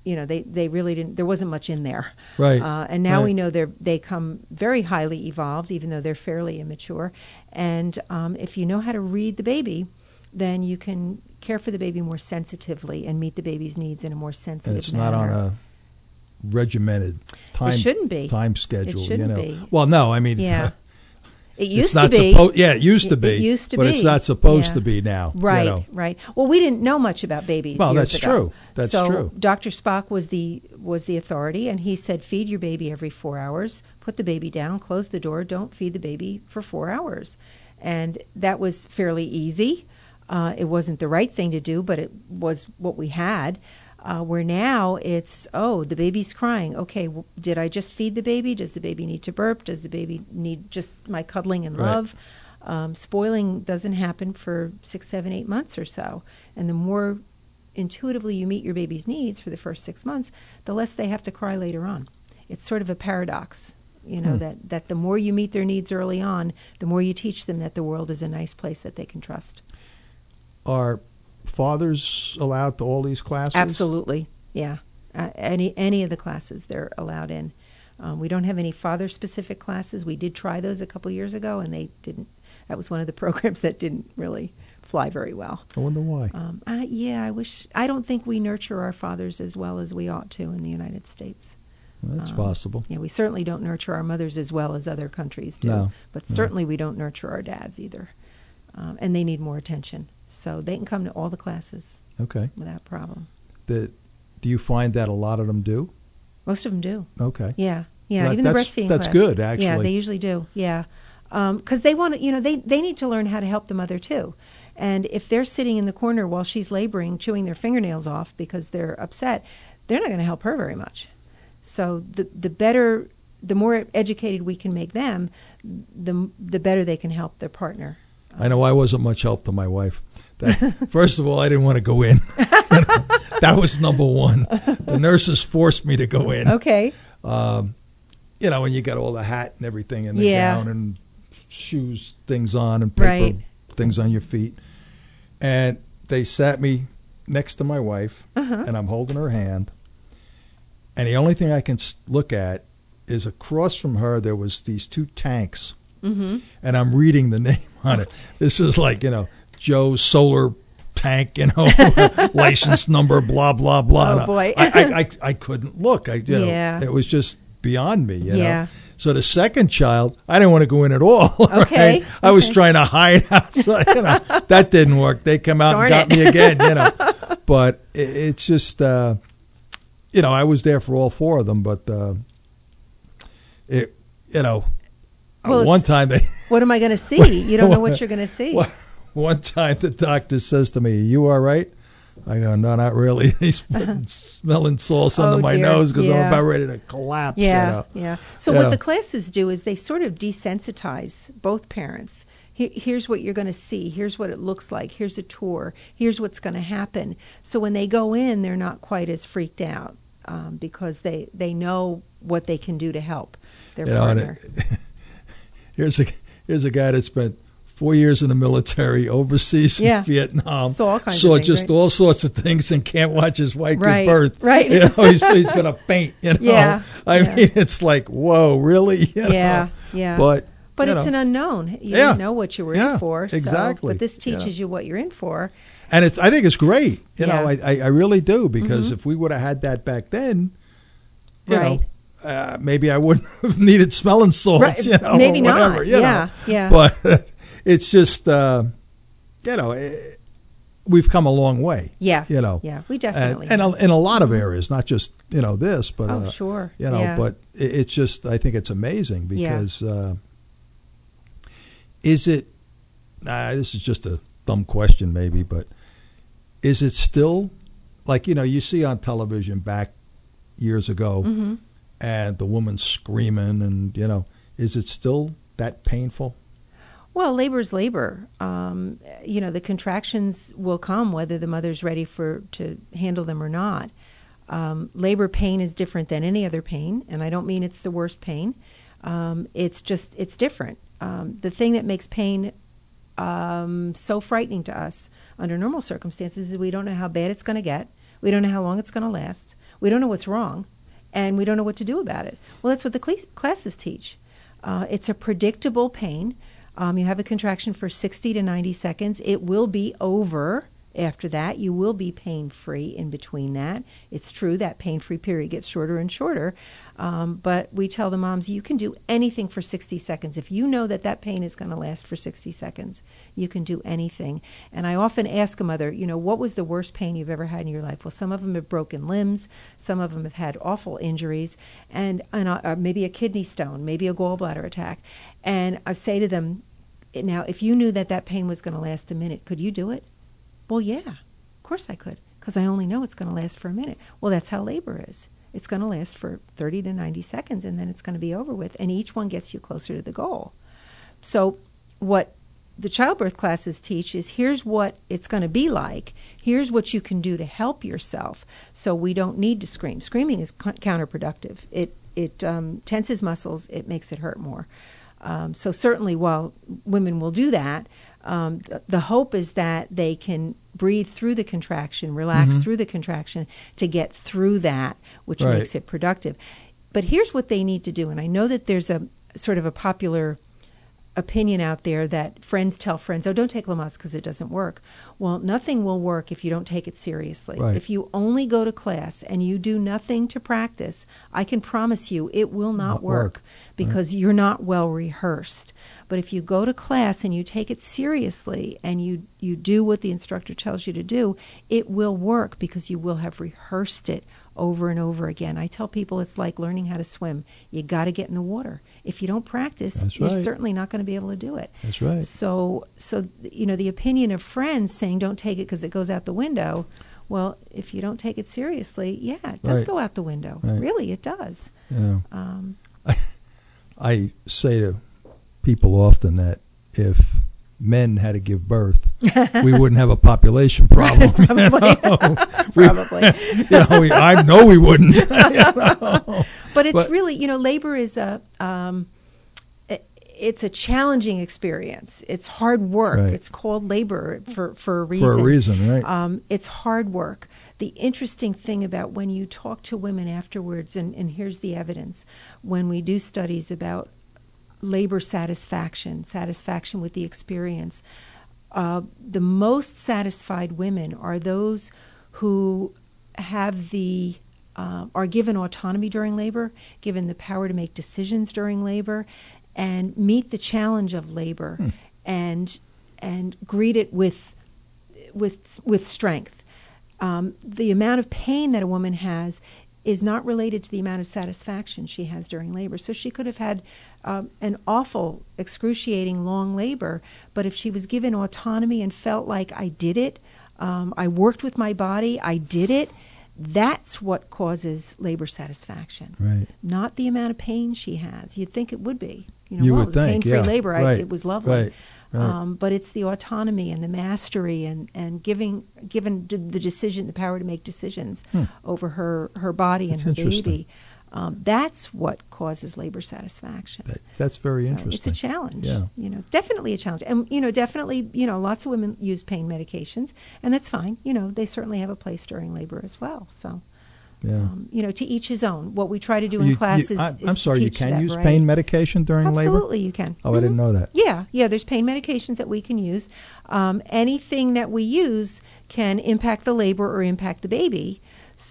you know, they, they really didn't, there wasn't much in there. Right. Uh, and now right. we know they're, they come very highly evolved, even though they're fairly immature. And um, if you know how to read the baby, then you can care for the baby more sensitively and meet the baby's needs in a more sensitive And it's manner. not on a regimented time, it shouldn't be. time schedule. It shouldn't you know. be. Well, no, I mean, Yeah. It it's used not to be. suppo- yeah, it used to be. It used to but be. it's not supposed Yeah. to be now. Right, You know. right. Well, we didn't know much about babies. Well, years that's ago. true. That's so true. Doctor Spock was the was the authority, and he said, feed your baby every four hours. Put the baby down. Close the door. Don't feed the baby for four hours. And that was fairly easy. Uh, it wasn't the right thing to do, but it was what we had. Uh, where now it's, oh, the baby's crying. Okay, w- did I just feed the baby? Does the baby need to burp? Does the baby need just my cuddling and Right. love? Um, spoiling doesn't happen for six, seven, eight months or so. And the more intuitively you meet your baby's needs for the first six months, the less they have to cry later on. It's sort of a paradox, you know, Hmm. that, that the more you meet their needs early on, the more you teach them that the world is a nice place that they can trust. Are fathers allowed to all these classes? Absolutely, yeah. Uh, any any of the classes they're allowed in. Um, we don't have any father-specific classes. We did try those a couple years ago, and they didn't. That was one of the programs that didn't really fly very well. I wonder why. Um, I, yeah, I wish. I don't think we nurture our fathers as well as we ought to in the United States. Well, that's um, possible. Yeah, we certainly don't nurture our mothers as well as other countries do. No, But no. certainly we don't nurture our dads either, um, and they need more attention. So they can come to all the classes Okay. without problem. The, do you find that a lot of them do? Most of them do. Okay. Yeah, yeah. Well, even the that's- breastfeeding that's class. good, Yeah, actually. they usually do. Yeah, because they want to. You know, they they need to learn how to help the mother too. And if they're sitting in the corner while she's laboring, chewing their fingernails off because they're upset, they're not going to help her very much. So the the better, the more educated we can make them, the the better they can help their partner. I know I wasn't much help to my wife. That, first of all, I didn't want to go in. That was number one. The nurses forced me to go in. Okay. Um, you know, and you got all the hat and everything and the Yeah. gown and shoes things on and paper Right. things on your feet. And they sat me next to my wife, Uh-huh. and I'm holding her hand. And the only thing I can s- look at is across from her there was these two tanks. Mm-hmm. And I'm reading the name on it. This was like, you know, Joe Solar Tank, you know, license number, blah, blah, blah. Oh, And I- boy. I, I, I, I couldn't look. I, you know, Yeah. it was just beyond me, you Yeah. know. So the second child, I didn't want to go in at all. Okay. right? I was Okay. trying to hide outside. You know, that didn't work. They come out Darn and got it. me again, you know. But it, it's just, uh, you know, I was there for all four of them, but uh, it, you know, Well, one it's- time they. What am I going to see? You don't know what you're going to see. One- One time the doctor says to me, "You all right?" I go, "No, not really." He's putting smelling salts Oh, under my dear. nose because I'm Yeah. about ready to collapse. Yeah, you know. yeah. So You what know. the classes do is they sort of desensitize both parents. Here, here's what you're going to see. Here's what it looks like. Here's a tour. Here's what's going to happen. So when they go in, they're not quite as freaked out um, because they, they know what they can do to help their You know, and partner. it- here's a here's a guy that spent four years in the military, overseas Yeah. in Vietnam, Saw all kinds of saw things, just right? all sorts of things, and can't watch his wife Right, give birth. right. You know, he's, he's going to faint. You know, Yeah, I yeah. mean, it's like, whoa, really? You know? Yeah, yeah. But But you it's know. an unknown. You Yeah. don't know what you were Yeah, in for. So, exactly. But this teaches Yeah. you what you're in for. And it's, I think it's great. You know, I, Yeah. I, I really do, because Mhm. if we would have had that back then, you Right. know, uh, maybe I wouldn't have needed smelling salts, Right. you know, Maybe or not. whatever, you Yeah, know. yeah. But it's just, uh, you know, eh, we've come a long way. Yeah, You know. yeah, we definitely And, and have. a- in a lot of areas, not just, you know, this, but, Oh, uh, sure. you know, Yeah. but it, it's just, I think it's amazing Yeah. because, uh, is it, uh, this is just a dumb question maybe, but is it still, like, you know, you see on television back years ago Mm-hmm. and the woman screaming and, you know, is it still that painful? Well, labor's labor. Um, you know, the contractions will come whether the mother's ready for to handle them or not. Um, labor pain is different than any other pain, and I don't mean it's the worst pain. Um, it's just, it's different. Um, the thing that makes pain um, so frightening to us under normal circumstances is we don't know how bad it's going to get. We don't know how long it's going to last. We don't know what's wrong, and we don't know what to do about it. Well, that's what the cl- classes teach. Uh, it's a predictable pain. Um, you have a contraction for sixty to ninety seconds. It will be over after that. You will be pain-free in between that. It's true that pain-free period gets shorter and shorter, um, but we tell the moms, you can do anything for sixty seconds. If you know that that pain is going to last for sixty seconds, you can do anything. And I often ask a mother, you know, what was the worst pain you've ever had in your life? Well, some of them have broken limbs. Some of them have had awful injuries, and, and uh, maybe a kidney stone, maybe a gallbladder attack. And I say to them, now, if you knew that that pain was going to last a minute, could you do it? Well, yeah, of course I could, because I only know it's going to last for a minute. Well, that's how labor is. It's going to last for thirty to ninety seconds, and then it's going to be over with, and each one gets you closer to the goal. So what the childbirth classes teach is here's what it's going to be like. Here's what you can do to help yourself, so we don't need to scream. Screaming is c- counterproductive. It, it um, tenses muscles. It makes it hurt more. Um, so certainly while women will do that, um, the, the hope is that they can breathe through the contraction, relax mm-hmm. through the contraction to get through that, which right. makes it productive. But here's what they need to do, and I know that there's a sort of a popular opinion out there that friends tell friends, oh, don't take Lamaze because it doesn't work. Well, nothing will work if you don't take it seriously. Right. If you only go to class and you do nothing to practice, I can promise you it will not, not work, work because right. you're not well rehearsed. But if you go to class and you take it seriously and you, you do what the instructor tells you to do, it will work because you will have rehearsed it over and over again. I tell people it's like learning how to swim. You got to get in the water. If you don't practice, That's you're right. certainly not going to be able to do it. That's right. So, so you know, the opinion of friends saying don't take it because it goes out the window, well, if you don't take it seriously, yeah, it does right. go out the window. Right. Really, it does. You know, Um, I, I say to people often that if men had to give birth, we wouldn't have a population problem. Probably. You know? Probably. We, you know, we, I know we wouldn't. You know? But it's But- really, you know, labor is a, um, it- it's a challenging experience. It's hard work. Right. It's called labor for, for a reason. For a reason, right. Um, it's hard work. The interesting thing about when you talk to women afterwards, and, and here's the evidence, when we do studies about labor satisfaction, satisfaction with the experience, uh, the most satisfied women are those who have the uh, are given autonomy during labor, given the power to make decisions during labor, and meet the challenge of labor, hmm. and and greet it with with with strength. Um, the amount of pain that a woman has is not related to the amount of satisfaction she has during labor. So she could have had um, an awful, excruciating long labor, but if she was given autonomy and felt like I did it, um, I worked with my body, I did it, that's what causes labor satisfaction. Right. Not the amount of pain she has. You'd think it would be. You know, You well, would it was think, pain-free yeah. labor. I, Right. it was lovely. Right. Right. Um, but it's the autonomy and the mastery and, and giving given d- the decision, the power to make decisions Hmm. over her, her body That's and her interesting. baby. Um, that's what causes labor satisfaction. That, that's very So interesting. it's a challenge. Yeah. You know, definitely a challenge. And, you know, definitely, you know, lots of women use pain medications, and that's fine. You know, they certainly have a place during labor as well. So, Yeah. um, you know, to each his own. What we try to do in You- you- class is, I, is I'm to sorry, you teach can that, use right? pain medication during labor? Absolutely, you can. Oh, I didn't know that. Yeah, yeah, there's pain medications that we can use. Um, anything that we use can impact the labor or impact the baby.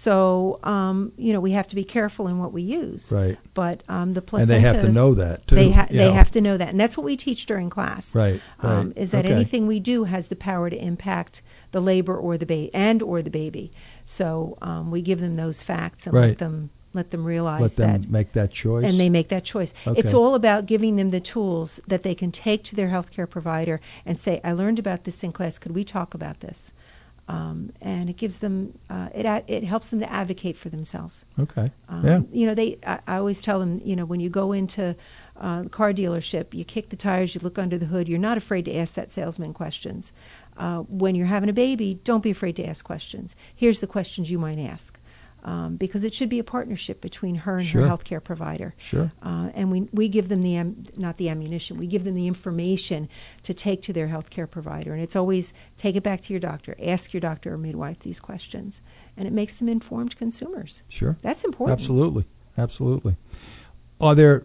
So, um, you know, we have to be careful in what we use. Right. But um, the And placenta... they have to know that, too. They, ha- you they know. have to know that. And that's what we teach during class. Right, Um, right. is that Okay. anything we do has the power to impact the labor or the baby and or the baby. So um, we give them those facts and Right. let them let them realize Let them that. make that choice. And they make that choice. Okay. It's all about giving them the tools that they can take to their healthcare provider and say, I learned about this in class. Could we talk about this? Um, and it gives them, uh, it a- it helps them to advocate for themselves. Okay. Um, yeah. You know, they. I, I always tell them, you know, when you go into uh, a car dealership, you kick the tires, you look under the hood. You're not afraid to ask that salesman questions. Uh, when you're having a baby, don't be afraid to ask questions. Here's the questions you might ask. Um, because it should be a partnership between her and Sure. her healthcare provider. Sure. Uh, and we we give them the am- not the ammunition, we give them the information to take to their healthcare provider. And it's always take it back to your doctor, ask your doctor or midwife these questions, and it makes them informed consumers. Sure. That's important. Absolutely. Absolutely. Are there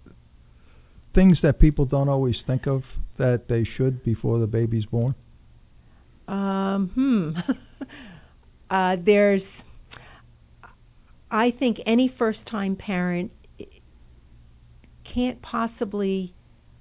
things that people don't always think of that they should before the baby's born? Um, hmm. uh, there's. I think any first-time parent can't possibly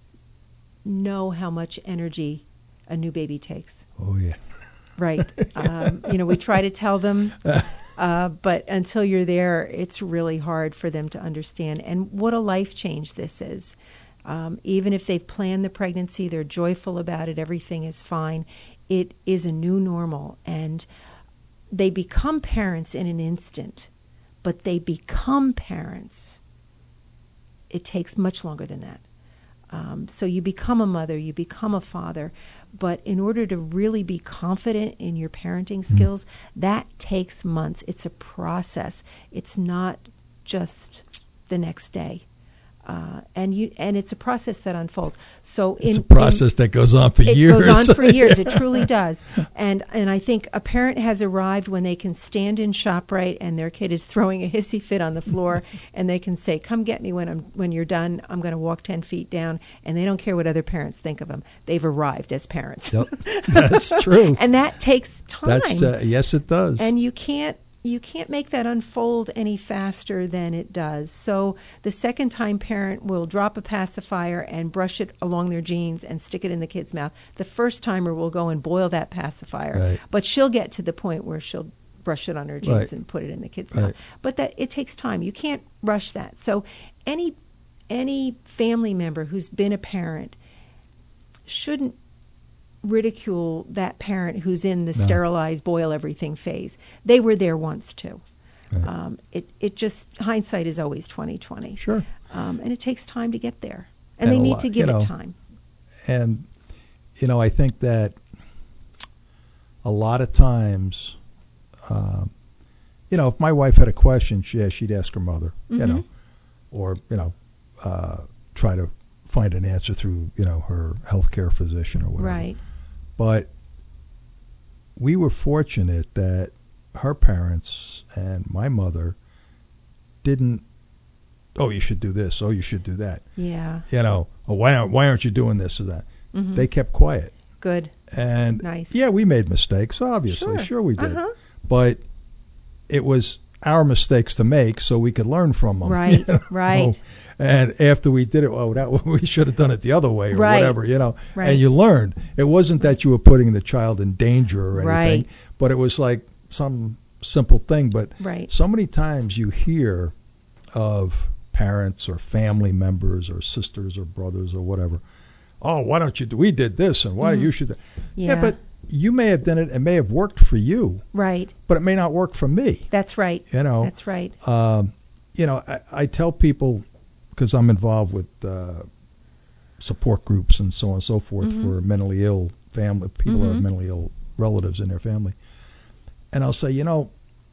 know how much energy a new baby takes. Oh, yeah. Right. um, you know, we try to tell them, uh, but until you're there, it's really hard for them to understand. And what a life change this is. Um, even if they've planned the pregnancy, they're joyful about it, everything is fine. It is a new normal, and they become parents in an instant. But they become parents. It takes much longer than that. Um, so you become a mother, you become a father, but in order to really be confident in your parenting skills, mm-hmm. that takes months. It's a process. It's not just the next day. Uh, and you and it's a process that unfolds. So it's in, a process in, that goes on for it years. It goes on for years. It truly does. And and I think a parent has arrived when they can stand in ShopRite and their kid is throwing a hissy fit on the floor, and they can say, "Come get me when I'm when you're done. I'm going to walk ten feet down," and they don't care what other parents think of them. They've arrived as parents. Yep. That's true. And that takes time. That's uh, yes, it does. And you can't. You can't make that unfold any faster than it does. So the second time parent will drop a pacifier and brush it along their jeans and stick it in the kid's mouth. The first timer will go and boil that pacifier. Right. But she'll get to the point where she'll brush it on her jeans Right. and put it in the kid's Right. mouth. But that it takes time. You can't rush that. So any any family member who's been a parent shouldn't ridicule that parent who's in the No. sterilize, boil everything phase. They were there once too. Right. Um, it it just hindsight is always twenty twenty. Sure. Um, and it takes time to get there, and, And they a need lot- to give you know, it time. And, you know, I think that a lot of times, um, you know, if my wife had a question, she, yeah, she'd ask her mother, you Mhm. know, or, you know, uh, try to find an answer through, you know, her healthcare physician or whatever. Right. But we were fortunate that her parents and my mother didn't, oh, you should do this, oh, you should do that. Yeah. You know, oh, why aren't, why aren't you doing this or that? Mhm. They kept quiet. Good. And Nice. yeah, we made mistakes, obviously. Sure. Sure, we did. Uh-huh. But it was our mistakes to make so we could learn from them. Right, you know? right. And after we did it, oh, that we should have done it the other way or Right. whatever, you know. Right. And you learned. It wasn't that you were putting the child in danger or anything, Right. but it was like some simple thing. But Right. so many times you hear of parents or family members or sisters or brothers or whatever, oh, why don't you do, we did this and why Mhm. you should do. Yeah. But you may have done it, it may have worked for you, Right. but it may not work for me. That's right. You know, That's right. um, you know, I, I tell people, because I'm involved with uh, support groups and so on and so forth Mhm. for mentally ill family, people who have Mhm. mentally ill relatives in their family. And I'll say, you know,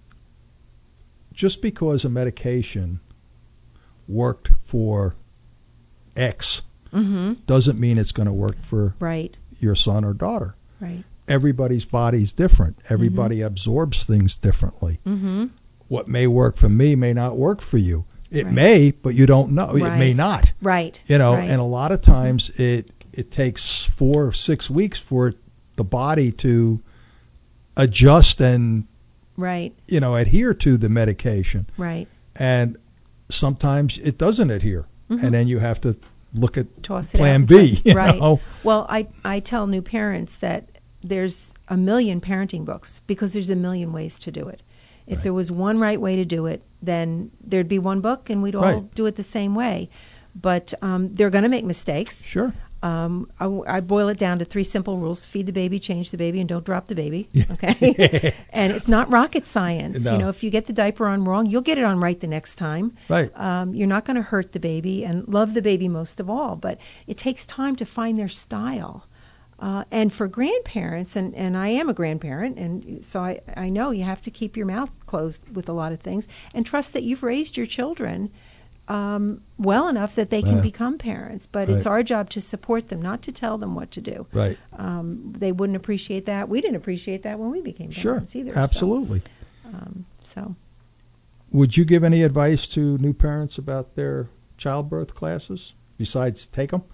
just because a medication worked for X Mm-hmm. doesn't mean it's going to work for Right. your son or daughter. Right. Everybody's body's different. Everybody absorbs things differently. Mm-hmm. What may work for me may not work for you. It Right. may, but you don't know. It may Right. not. Right. You know, Right. and a lot of times it it takes four or six weeks for the body to adjust and, Right. you know, adhere to the medication. Right. And sometimes it doesn't adhere. Mhm. And then you have to look at Toss it plan out. B. You Right. know? Well, I, I tell new parents that there's a million parenting books because there's a million ways to do it. If Right. there was one right way to do it, then there'd be one book and we'd all Right. do it the same way. But um, they're going to make mistakes. Sure. Um, I, I boil it down to three simple rules: feed the baby, change the baby, and don't drop the baby. Yeah. Okay, and it's not rocket science. No. You know, if you get the diaper on wrong, you'll get it on right the next time. Right. Um, you're not going to hurt the baby, and love the baby most of all. But it takes time to find their style. Uh, and for grandparents, and, and I am a grandparent, and so I, I know you have to keep your mouth closed with a lot of things and trust that you've raised your children um, well enough that they can Yeah. become parents. But Right. it's our job to support them, not to tell them what to do. Right. Um, they wouldn't appreciate that. We didn't appreciate that when we became Sure. parents either. so, Absolutely. um, so. Would you give any advice to new parents about their childbirth classes besides take them?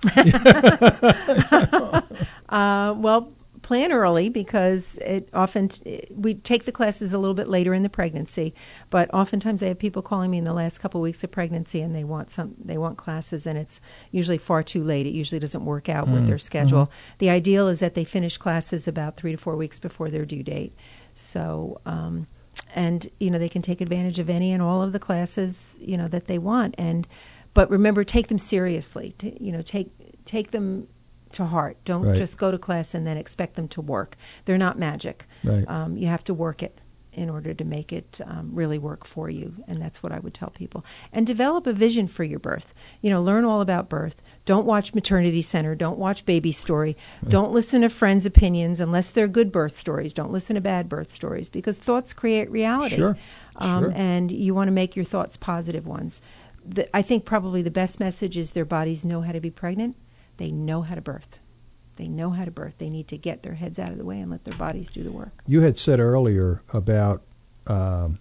Uh, well, plan early because it often we take the classes a little bit later in the pregnancy. But oftentimes, I have people calling me in the last couple of weeks of pregnancy, and they want some they want classes, and it's usually far too late. It usually doesn't work out with their schedule. The ideal is that they finish classes about three to four weeks before their due date. So. Um, and you know they can take advantage of any and all of the classes you know that they want, and but remember, take them seriously. T- you know, take take them to heart. Don't Right. just go to class and then expect them to work. They're not magic. Right. Um, you have to work it in order to make it um, really work for you, and that's what I would tell people. And develop a vision for your birth. You know, learn all about birth. Don't watch Maternity Center. Don't watch Baby Story. Don't listen to friends' opinions unless they're good birth stories. Don't listen to bad birth stories because thoughts create reality. Sure. Um, Sure. And you want to make your thoughts positive ones. The, I think probably the best message is their bodies know how to be pregnant. They know how to birth. They know how to birth. They need to get their heads out of the way and let their bodies do the work. You had said earlier about um,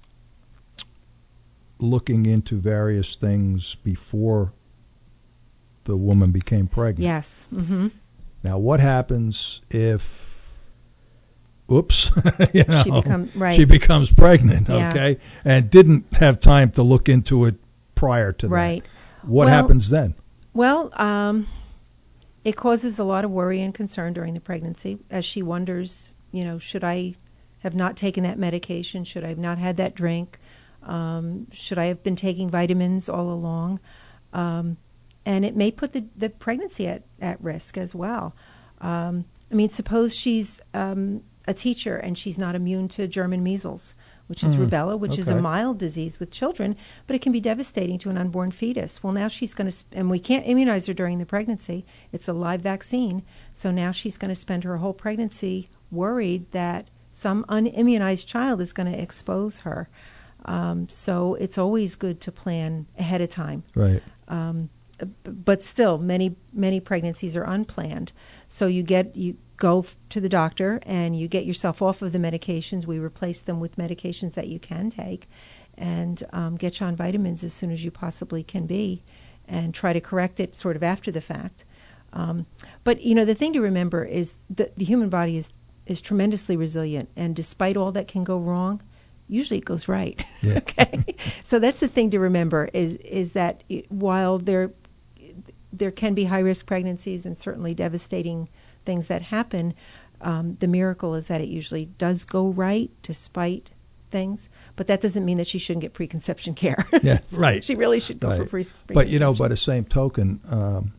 looking into various things before the woman became pregnant. Yes. Mm-hmm. Now, what happens if, oops, you know, She become- right. she becomes pregnant, Yeah. okay, and didn't have time to look into it prior to that? Right. What Well- happens then? Well, um, it causes a lot of worry and concern during the pregnancy as she wonders, you know, should I have not taken that medication? Should I have not had that drink? Um, should I have been taking vitamins all along? Um, and it may put the, the pregnancy at, at risk as well. Um, I mean, suppose she's um, a teacher and she's not immune to German measles, which is rubella, which is a okay. mild disease with children, but it can be devastating to an unborn fetus. Well, now she's going to, sp- and we can't immunize her during the pregnancy. It's a live vaccine. So now she's going to spend her whole pregnancy worried that some unimmunized child is going to expose her. Um, so it's always good to plan ahead of time. Right. Um, b- but still, many many pregnancies are unplanned. So you get you go f- to the doctor and you get yourself off of the medications. We replace them with medications that you can take, and um, get you on vitamins as soon as you possibly can be, and try to correct it sort of after the fact. Um, but you know, the thing to remember is that the human body is is tremendously resilient, and despite all that can go wrong, usually it goes right. Yeah. Okay, so that's the thing to remember is is that it, while there there can be high risk pregnancies and certainly devastating things that happen, um, the miracle is that it usually does go right despite things. But that doesn't mean that she shouldn't get preconception care. Yeah, right. She really should go Right. for pre- preconception. But, you know, by the same token, um,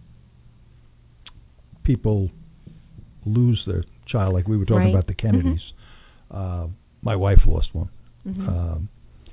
people lose their child. Like we were talking Right. about the Kennedys. Uh, my wife lost one. Mhm. Um,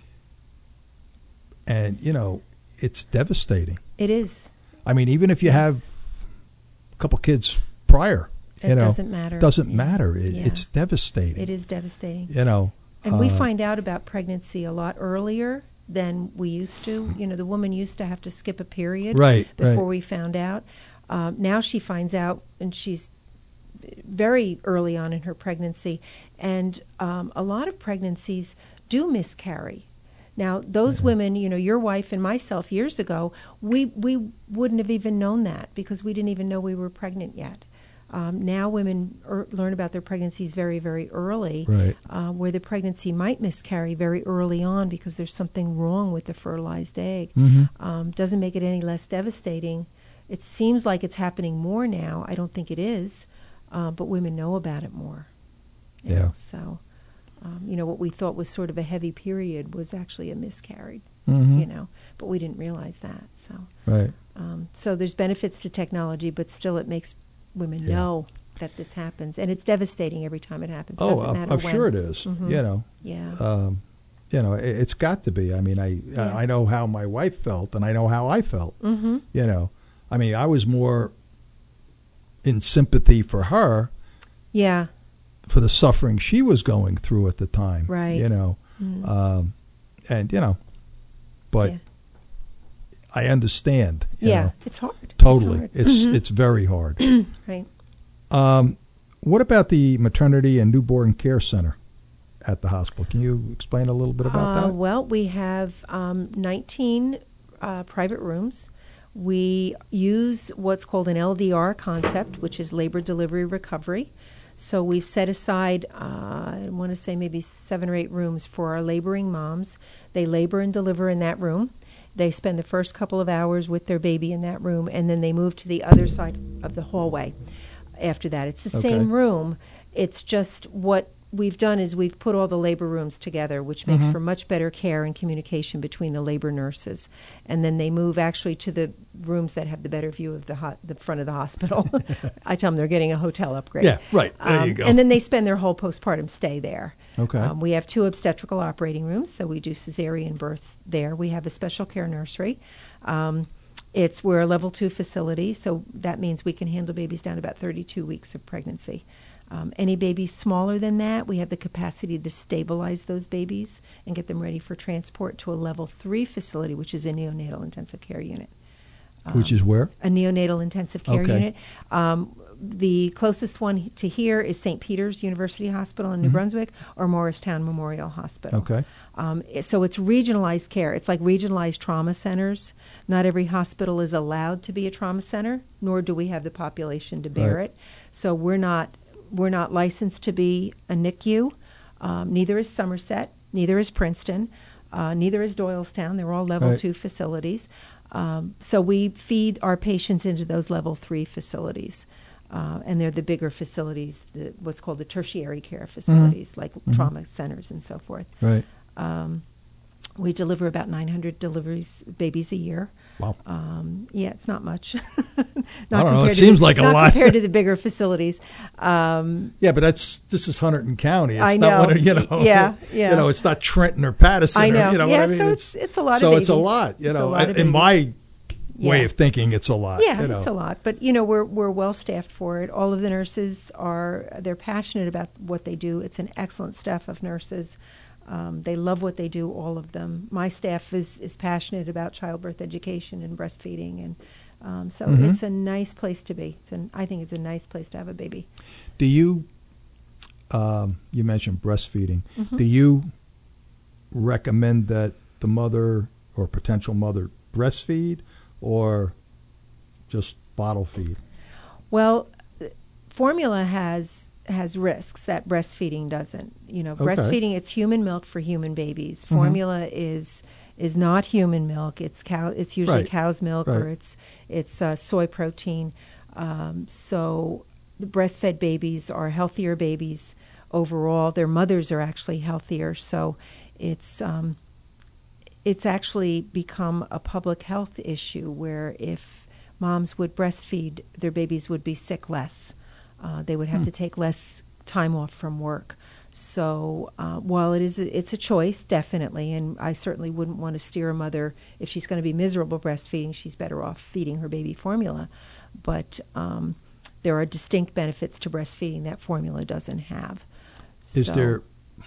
and, you know, it's devastating. It is. I mean, even if you Yes. have a couple kids prior, It you know, doesn't matter. doesn't Yeah. matter. It, Yeah. It's devastating. It is devastating. You know. And we uh, find out about pregnancy a lot earlier than we used to. You know, the woman used to have to skip a period Right, before right. we found out. Um, now she finds out, and she's very early on in her pregnancy. And um, a lot of pregnancies do miscarry. Now, those women, you know, your wife and myself years ago, we, we wouldn't have even known that because we didn't even know we were pregnant yet. Um, now women er, learn about their pregnancies very, very early, Right. uh, where the pregnancy might miscarry very early on because there's something wrong with the fertilized egg. Mhm. Um, doesn't make it any less devastating. It seems like it's happening more now. I don't think it is, uh, but women know about it more. you Yeah. know, so, um, you know, what we thought was sort of a heavy period was actually a miscarriage, Mhm. you know, but we didn't realize that. So, Right. um, so there's benefits to technology, but still it makes women Yeah. know that this happens. And it's devastating every time it happens. Oh, Doesn't I'm, matter I'm when. sure it is. Mhm. You know. Yeah. Um, you know, it, it's got to be. I mean, I Yeah. I know how my wife felt, and I know how I felt. Mm-hmm. You know, I mean, I was more in sympathy for her. Yeah. For the suffering she was going through at the time. Right. You know, mm. um, and, you know, but yeah. I understand. You yeah, know, it's hard. Totally. It's hard. It's, mm-hmm. it's very hard. Right. Um, what about the maternity and newborn care center at the hospital? Can you explain a little bit about uh, that? Well, we have um, nineteen uh, private rooms. We use what's called an L D R concept, which is labor, delivery, recovery. So we've set aside, uh, I want to say maybe seven or eight rooms for our laboring moms. They labor and deliver in that room. They spend the first couple of hours with their baby in that room, and then they move to the other side of the hallway after that. It's the Okay. same room. It's just what we've done is we've put all the labor rooms together, which makes Mhm. for much better care and communication between the labor nurses. And then they move actually to the rooms that have the better view of the ho- the front of the hospital. I tell them they're getting a hotel upgrade. Yeah, right. There Um, you go. And then they spend their whole postpartum stay there. Okay. Um, we have two obstetrical operating rooms, so we do cesarean birth there. We have a special care nursery. Um, it's we're a level two facility, so that means we can handle babies down to about thirty-two weeks of pregnancy. Um, any babies smaller than that, we have the capacity to stabilize those babies and get them ready for transport to a level three facility, which is a neonatal intensive care unit. Um, Which is where? A neonatal intensive care Okay. unit. Um, the closest one to here is Saint Peter's University Hospital in New Mhm. Brunswick or Morristown Memorial Hospital. Okay. Um, i- so it's regionalized care. It's like regionalized trauma centers. Not every hospital is allowed to be a trauma center, nor do we have the population to bear Right. it. So we're not we're not licensed to be a N I C U. Um, neither is Somerset. Neither is Princeton. Uh, neither is Doylestown. They're all level Right. two facilities. Um, so we feed our patients into those level three facilities. Uh, and they're the bigger facilities, the, what's called the tertiary care facilities, like Mhm. trauma centers and so forth. Right. Um, we deliver about nine hundred deliveries, babies a year. Wow. Um, yeah, it's not much. not I don't know. It compared to seems the, like a not lot. compared to the bigger facilities. Um, Yeah, but that's this is Hunterdon County. It's I not know. what you know. Yeah, yeah. You know, it's not Trenton or Patterson. I or, know. you know Yeah, what I mean? so it's- it's a lot of So it's a babies. lot. You It's a know, lot of in my Yeah. way of thinking, it's a lot. Yeah, you know. it's a lot, but you know we're we're well staffed for it. All of the nurses are they're passionate about what they do. It's an excellent staff of nurses. Um, they love what they do, all of them. My staff is is passionate about childbirth education and breastfeeding, and um, so Mhm. it's a nice place to be. It's an I think it's a nice place to have a baby. Do you? Um, you mentioned breastfeeding. Mhm. Do you recommend that the mother or potential mother breastfeed, or just bottle feed? Well, formula has has risks that breastfeeding doesn't. You know, Okay. breastfeeding, it's human milk for human babies. Mhm. Formula is is not human milk. It's cow. It's usually Right. cow's milk or Right. it's it's uh, soy protein. Um, so the breastfed babies are healthier babies overall. Their mothers are actually healthier. So it's um, it's actually become a public health issue where if moms would breastfeed, their babies would be sick less. Uh, they would have Hmm. to take less time off from work. So uh, while it is a, it's a choice, definitely, and I certainly wouldn't want to steer a mother if she's going to be miserable breastfeeding, she's better off feeding her baby formula. But um, there are distinct benefits to breastfeeding that formula doesn't have. Is So- there?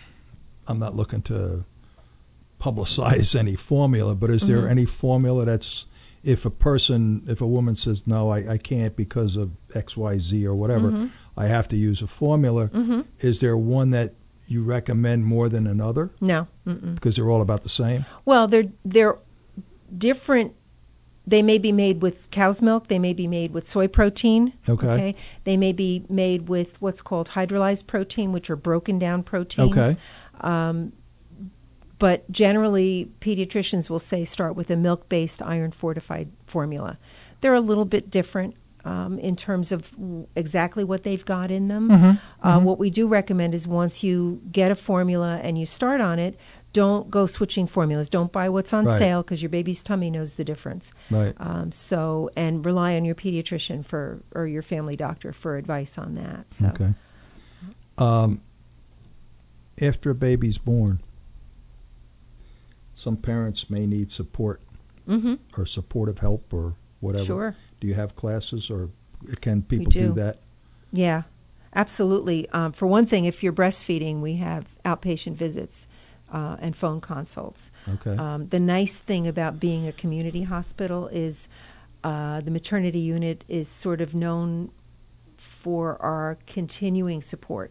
I'm not looking to publicize any formula, but is there Mhm. any formula that's, if a person, if a woman says, no, I, I can't because of X, Y, Z or whatever, Mhm. I have to use a formula, Mhm. is there one that you recommend more than another? No. Mm-mm. Because they're all about the same? Well, they're they're different. They may be made with cow's milk. They may be made with soy protein. Okay. They may be made with what's called hydrolyzed protein, which are broken down proteins. Okay. Um, but generally, pediatricians will say start with a milk-based iron-fortified formula. They're a little bit different um, in terms of w- exactly what they've got in them. Mhm, Uh, mhm. What we do recommend is once you get a formula and you start on it, don't go switching formulas. Don't buy what's on Right. sale because your baby's tummy knows the difference. Right. Um, so, and rely on your pediatrician for or your family doctor for advice on that. So, Okay. Um, after a baby's born, some parents may need support hmm or supportive help or whatever. Sure. Do you have classes or can people do. do that? Yeah, absolutely. Um, for one thing, if you're breastfeeding, we have outpatient visits uh, and phone consults. Okay. Um, the nice thing about being a community hospital is uh, the maternity unit is sort of known for our continuing support.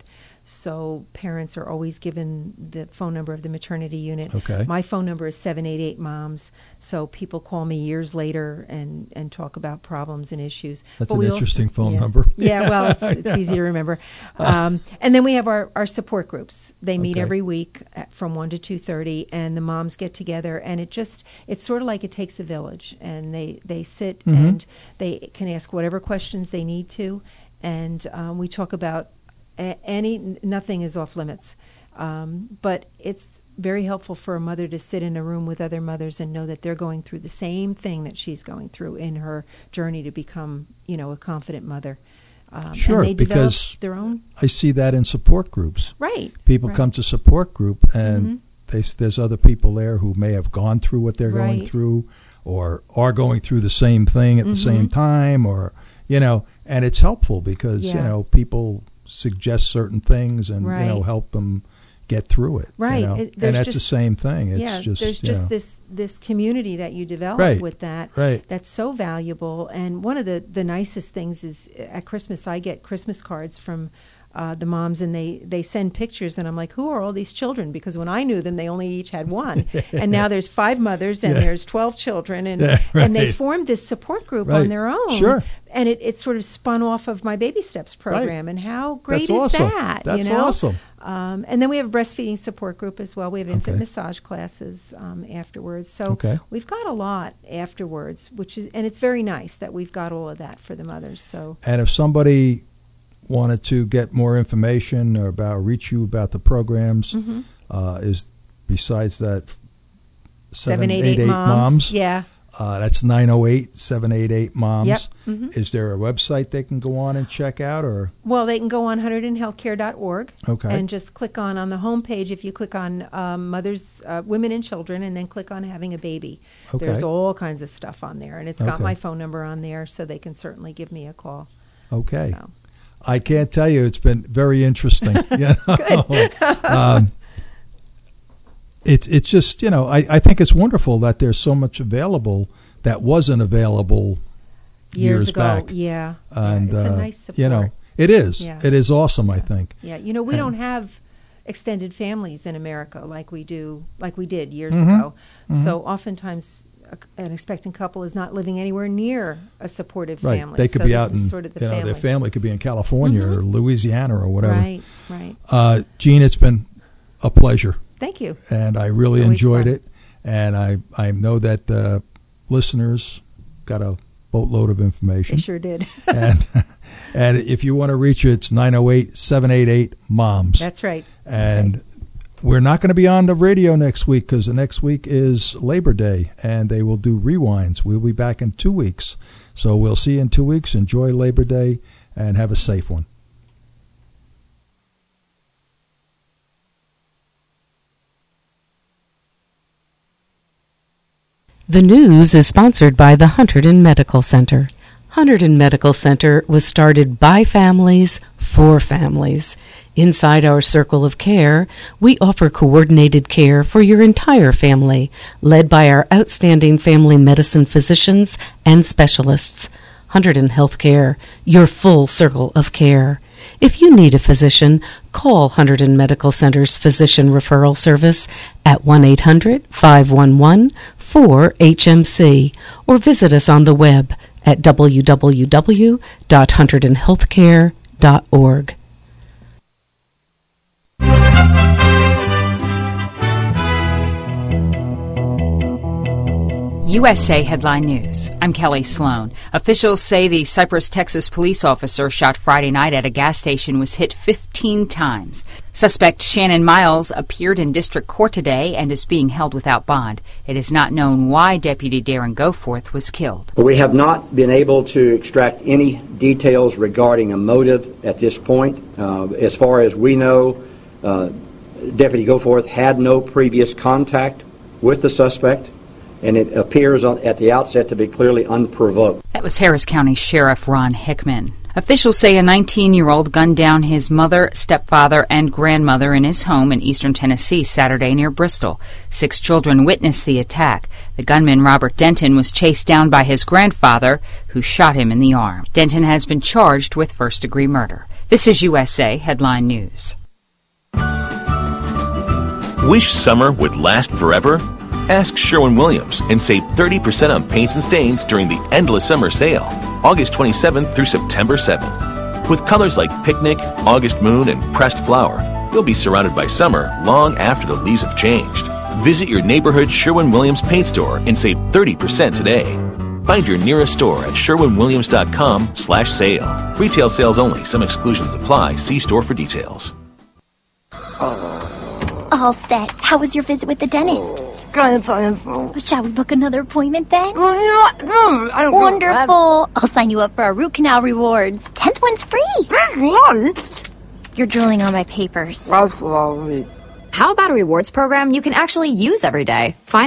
So parents are always given the phone number of the maternity unit. Okay. My phone number is seven eight eight moms, so people call me years later and, and talk about problems and issues. That's But an we also- interesting phone yeah. number. Yeah, well, it's, it's Yeah. easy to remember. Um, and then we have our, our support groups. They meet Okay. every week at, from one to two thirty, and the moms get together, and it just, it's sort of like it takes a village. And they, they sit Mhm. and they can ask whatever questions they need to, and um, we talk about a- any, n- nothing is off limits. Um, but it's very helpful for a mother to sit in a room with other mothers and know that they're going through the same thing that she's going through in her journey to become, you know, a confident mother. Um, Sure, and they develop because their own. I see that in support groups. Right. People right. come to support group, and Mhm. they, s- there's other people there who may have gone through what they're going Right. through, or are going through the same thing at the Mhm. same time, or you know, and it's helpful because you Yeah. know people suggest certain things and you know Right. help them get through it. Right. You know? It- there's and that's the just- same thing. It's yeah, just there's you just know, this this community that you develop Right, with that right. that's so valuable. And one of the, the nicest things is at Christmas I get Christmas cards from uh, the moms, and they, they send pictures, and I'm like, who are all these children? Because when I knew them, they only each had one. And now there's five mothers, and Yeah. there's twelve children, and, Yeah, and they right. formed this support group Right. on their own. Sure. And it, it sort of spun off of my Baby Steps program. And how great That's is awesome. that? That's you know? awesome. Um, and then we have a breastfeeding support group as well. We have infant Okay. massage classes um, afterwards. So Okay. we've got a lot afterwards, which is, and it's very nice that we've got all of that for the mothers. So And if somebody wanted to get more information or about reach you about the programs, Mhm. uh, is besides that seven eight eight moms. Yeah. Uh, that's nine oh eight, seven eight eight moms. Yep. Mhm. Is there a website they can go on and check out, or Well, they can go on hunterdon healthcare dot org Okay. and just click on on the homepage. If you click on um, mothers, uh, women and children, and then click on having a baby, Okay. there's all kinds of stuff on there, and it's got Okay. my phone number on there, so they can certainly give me a call. okay? So. I can't tell you, it's been very interesting. You know? um, it's it's just you know I, I think it's wonderful that there's so much available that wasn't available years, ago, back. yeah, And yeah, it's uh, a nice support. you know it is Yeah. it is awesome. I think. Yeah, you know, we And- don't have extended families in America like we do, like we did years Mhm. ago. Mhm. So oftentimes, a, an expectant couple is not living anywhere near a supportive Right. family. They could so be this out is in sort of the you know family. their family could be in California Mhm. or Louisiana or whatever. Right, right. Uh, Jean, it's been a pleasure. Thank you. And I really Always enjoyed fun. it. And I, I know that uh, listeners got a boatload of information. They sure did. and and if you want to reach it, it's nine oh eight, seven eight eight, moms. That's right. And we're not going to be on the radio next week because the next week is Labor Day, and they will do rewinds. We'll be back in two weeks. So we'll see you in two weeks. Enjoy Labor Day and have a safe one. The news is sponsored by the Hunterdon Medical Center. Hunterdon Medical Center was started by families for families. Inside our circle of care, we offer coordinated care for your entire family, led by our outstanding family medicine physicians and specialists. Hunterdon Healthcare, your full circle of care. If you need a physician, call Hunterdon Medical Center's Physician Referral Service at one eight hundred, five one one, four H M C or visit us on the web at w w w dot hunterdon healthcare dot org. U S A Headline News. I'm Kelly Sloan. Officials say the Cypress, Texas police officer shot Friday night at a gas station was hit fifteen times. Suspect Shannon Miles appeared in district court today and is being held without bond. It is not known why Deputy Darren Goforth was killed. We have not been able to extract any details regarding a motive at this point. Uh, as far as we know, uh, Deputy Goforth had no previous contact with the suspect. and it appears on, at the outset to be clearly unprovoked. That was Harris County Sheriff Ron Hickman. Officials say a nineteen-year-old gunned down his mother, stepfather, and grandmother in his home in eastern Tennessee Saturday near Bristol. Six children witnessed the attack. The gunman, Robert Denton, was chased down by his grandfather, who shot him in the arm. Denton has been charged with first-degree murder. This is U S A Headline News. Wish summer would last forever? Ask Sherwin-Williams and save thirty percent on paints and stains during the Endless Summer Sale, August twenty-seventh through September seventh. With colors like Picnic, August Moon, and Pressed Flower, you'll be surrounded by summer long after the leaves have changed. Visit your neighborhood Sherwin-Williams paint store and save thirty percent today. Find your nearest store at sherwin-williams.com slash sale. Retail sales only. Some exclusions apply. See store for details. All set. How was your visit with the dentist? Shall we book another appointment then? Wonderful. I'll sign you up for our root canal rewards. Tenth one's free. You're drooling on my papers. How about a rewards program you can actually use every day? Find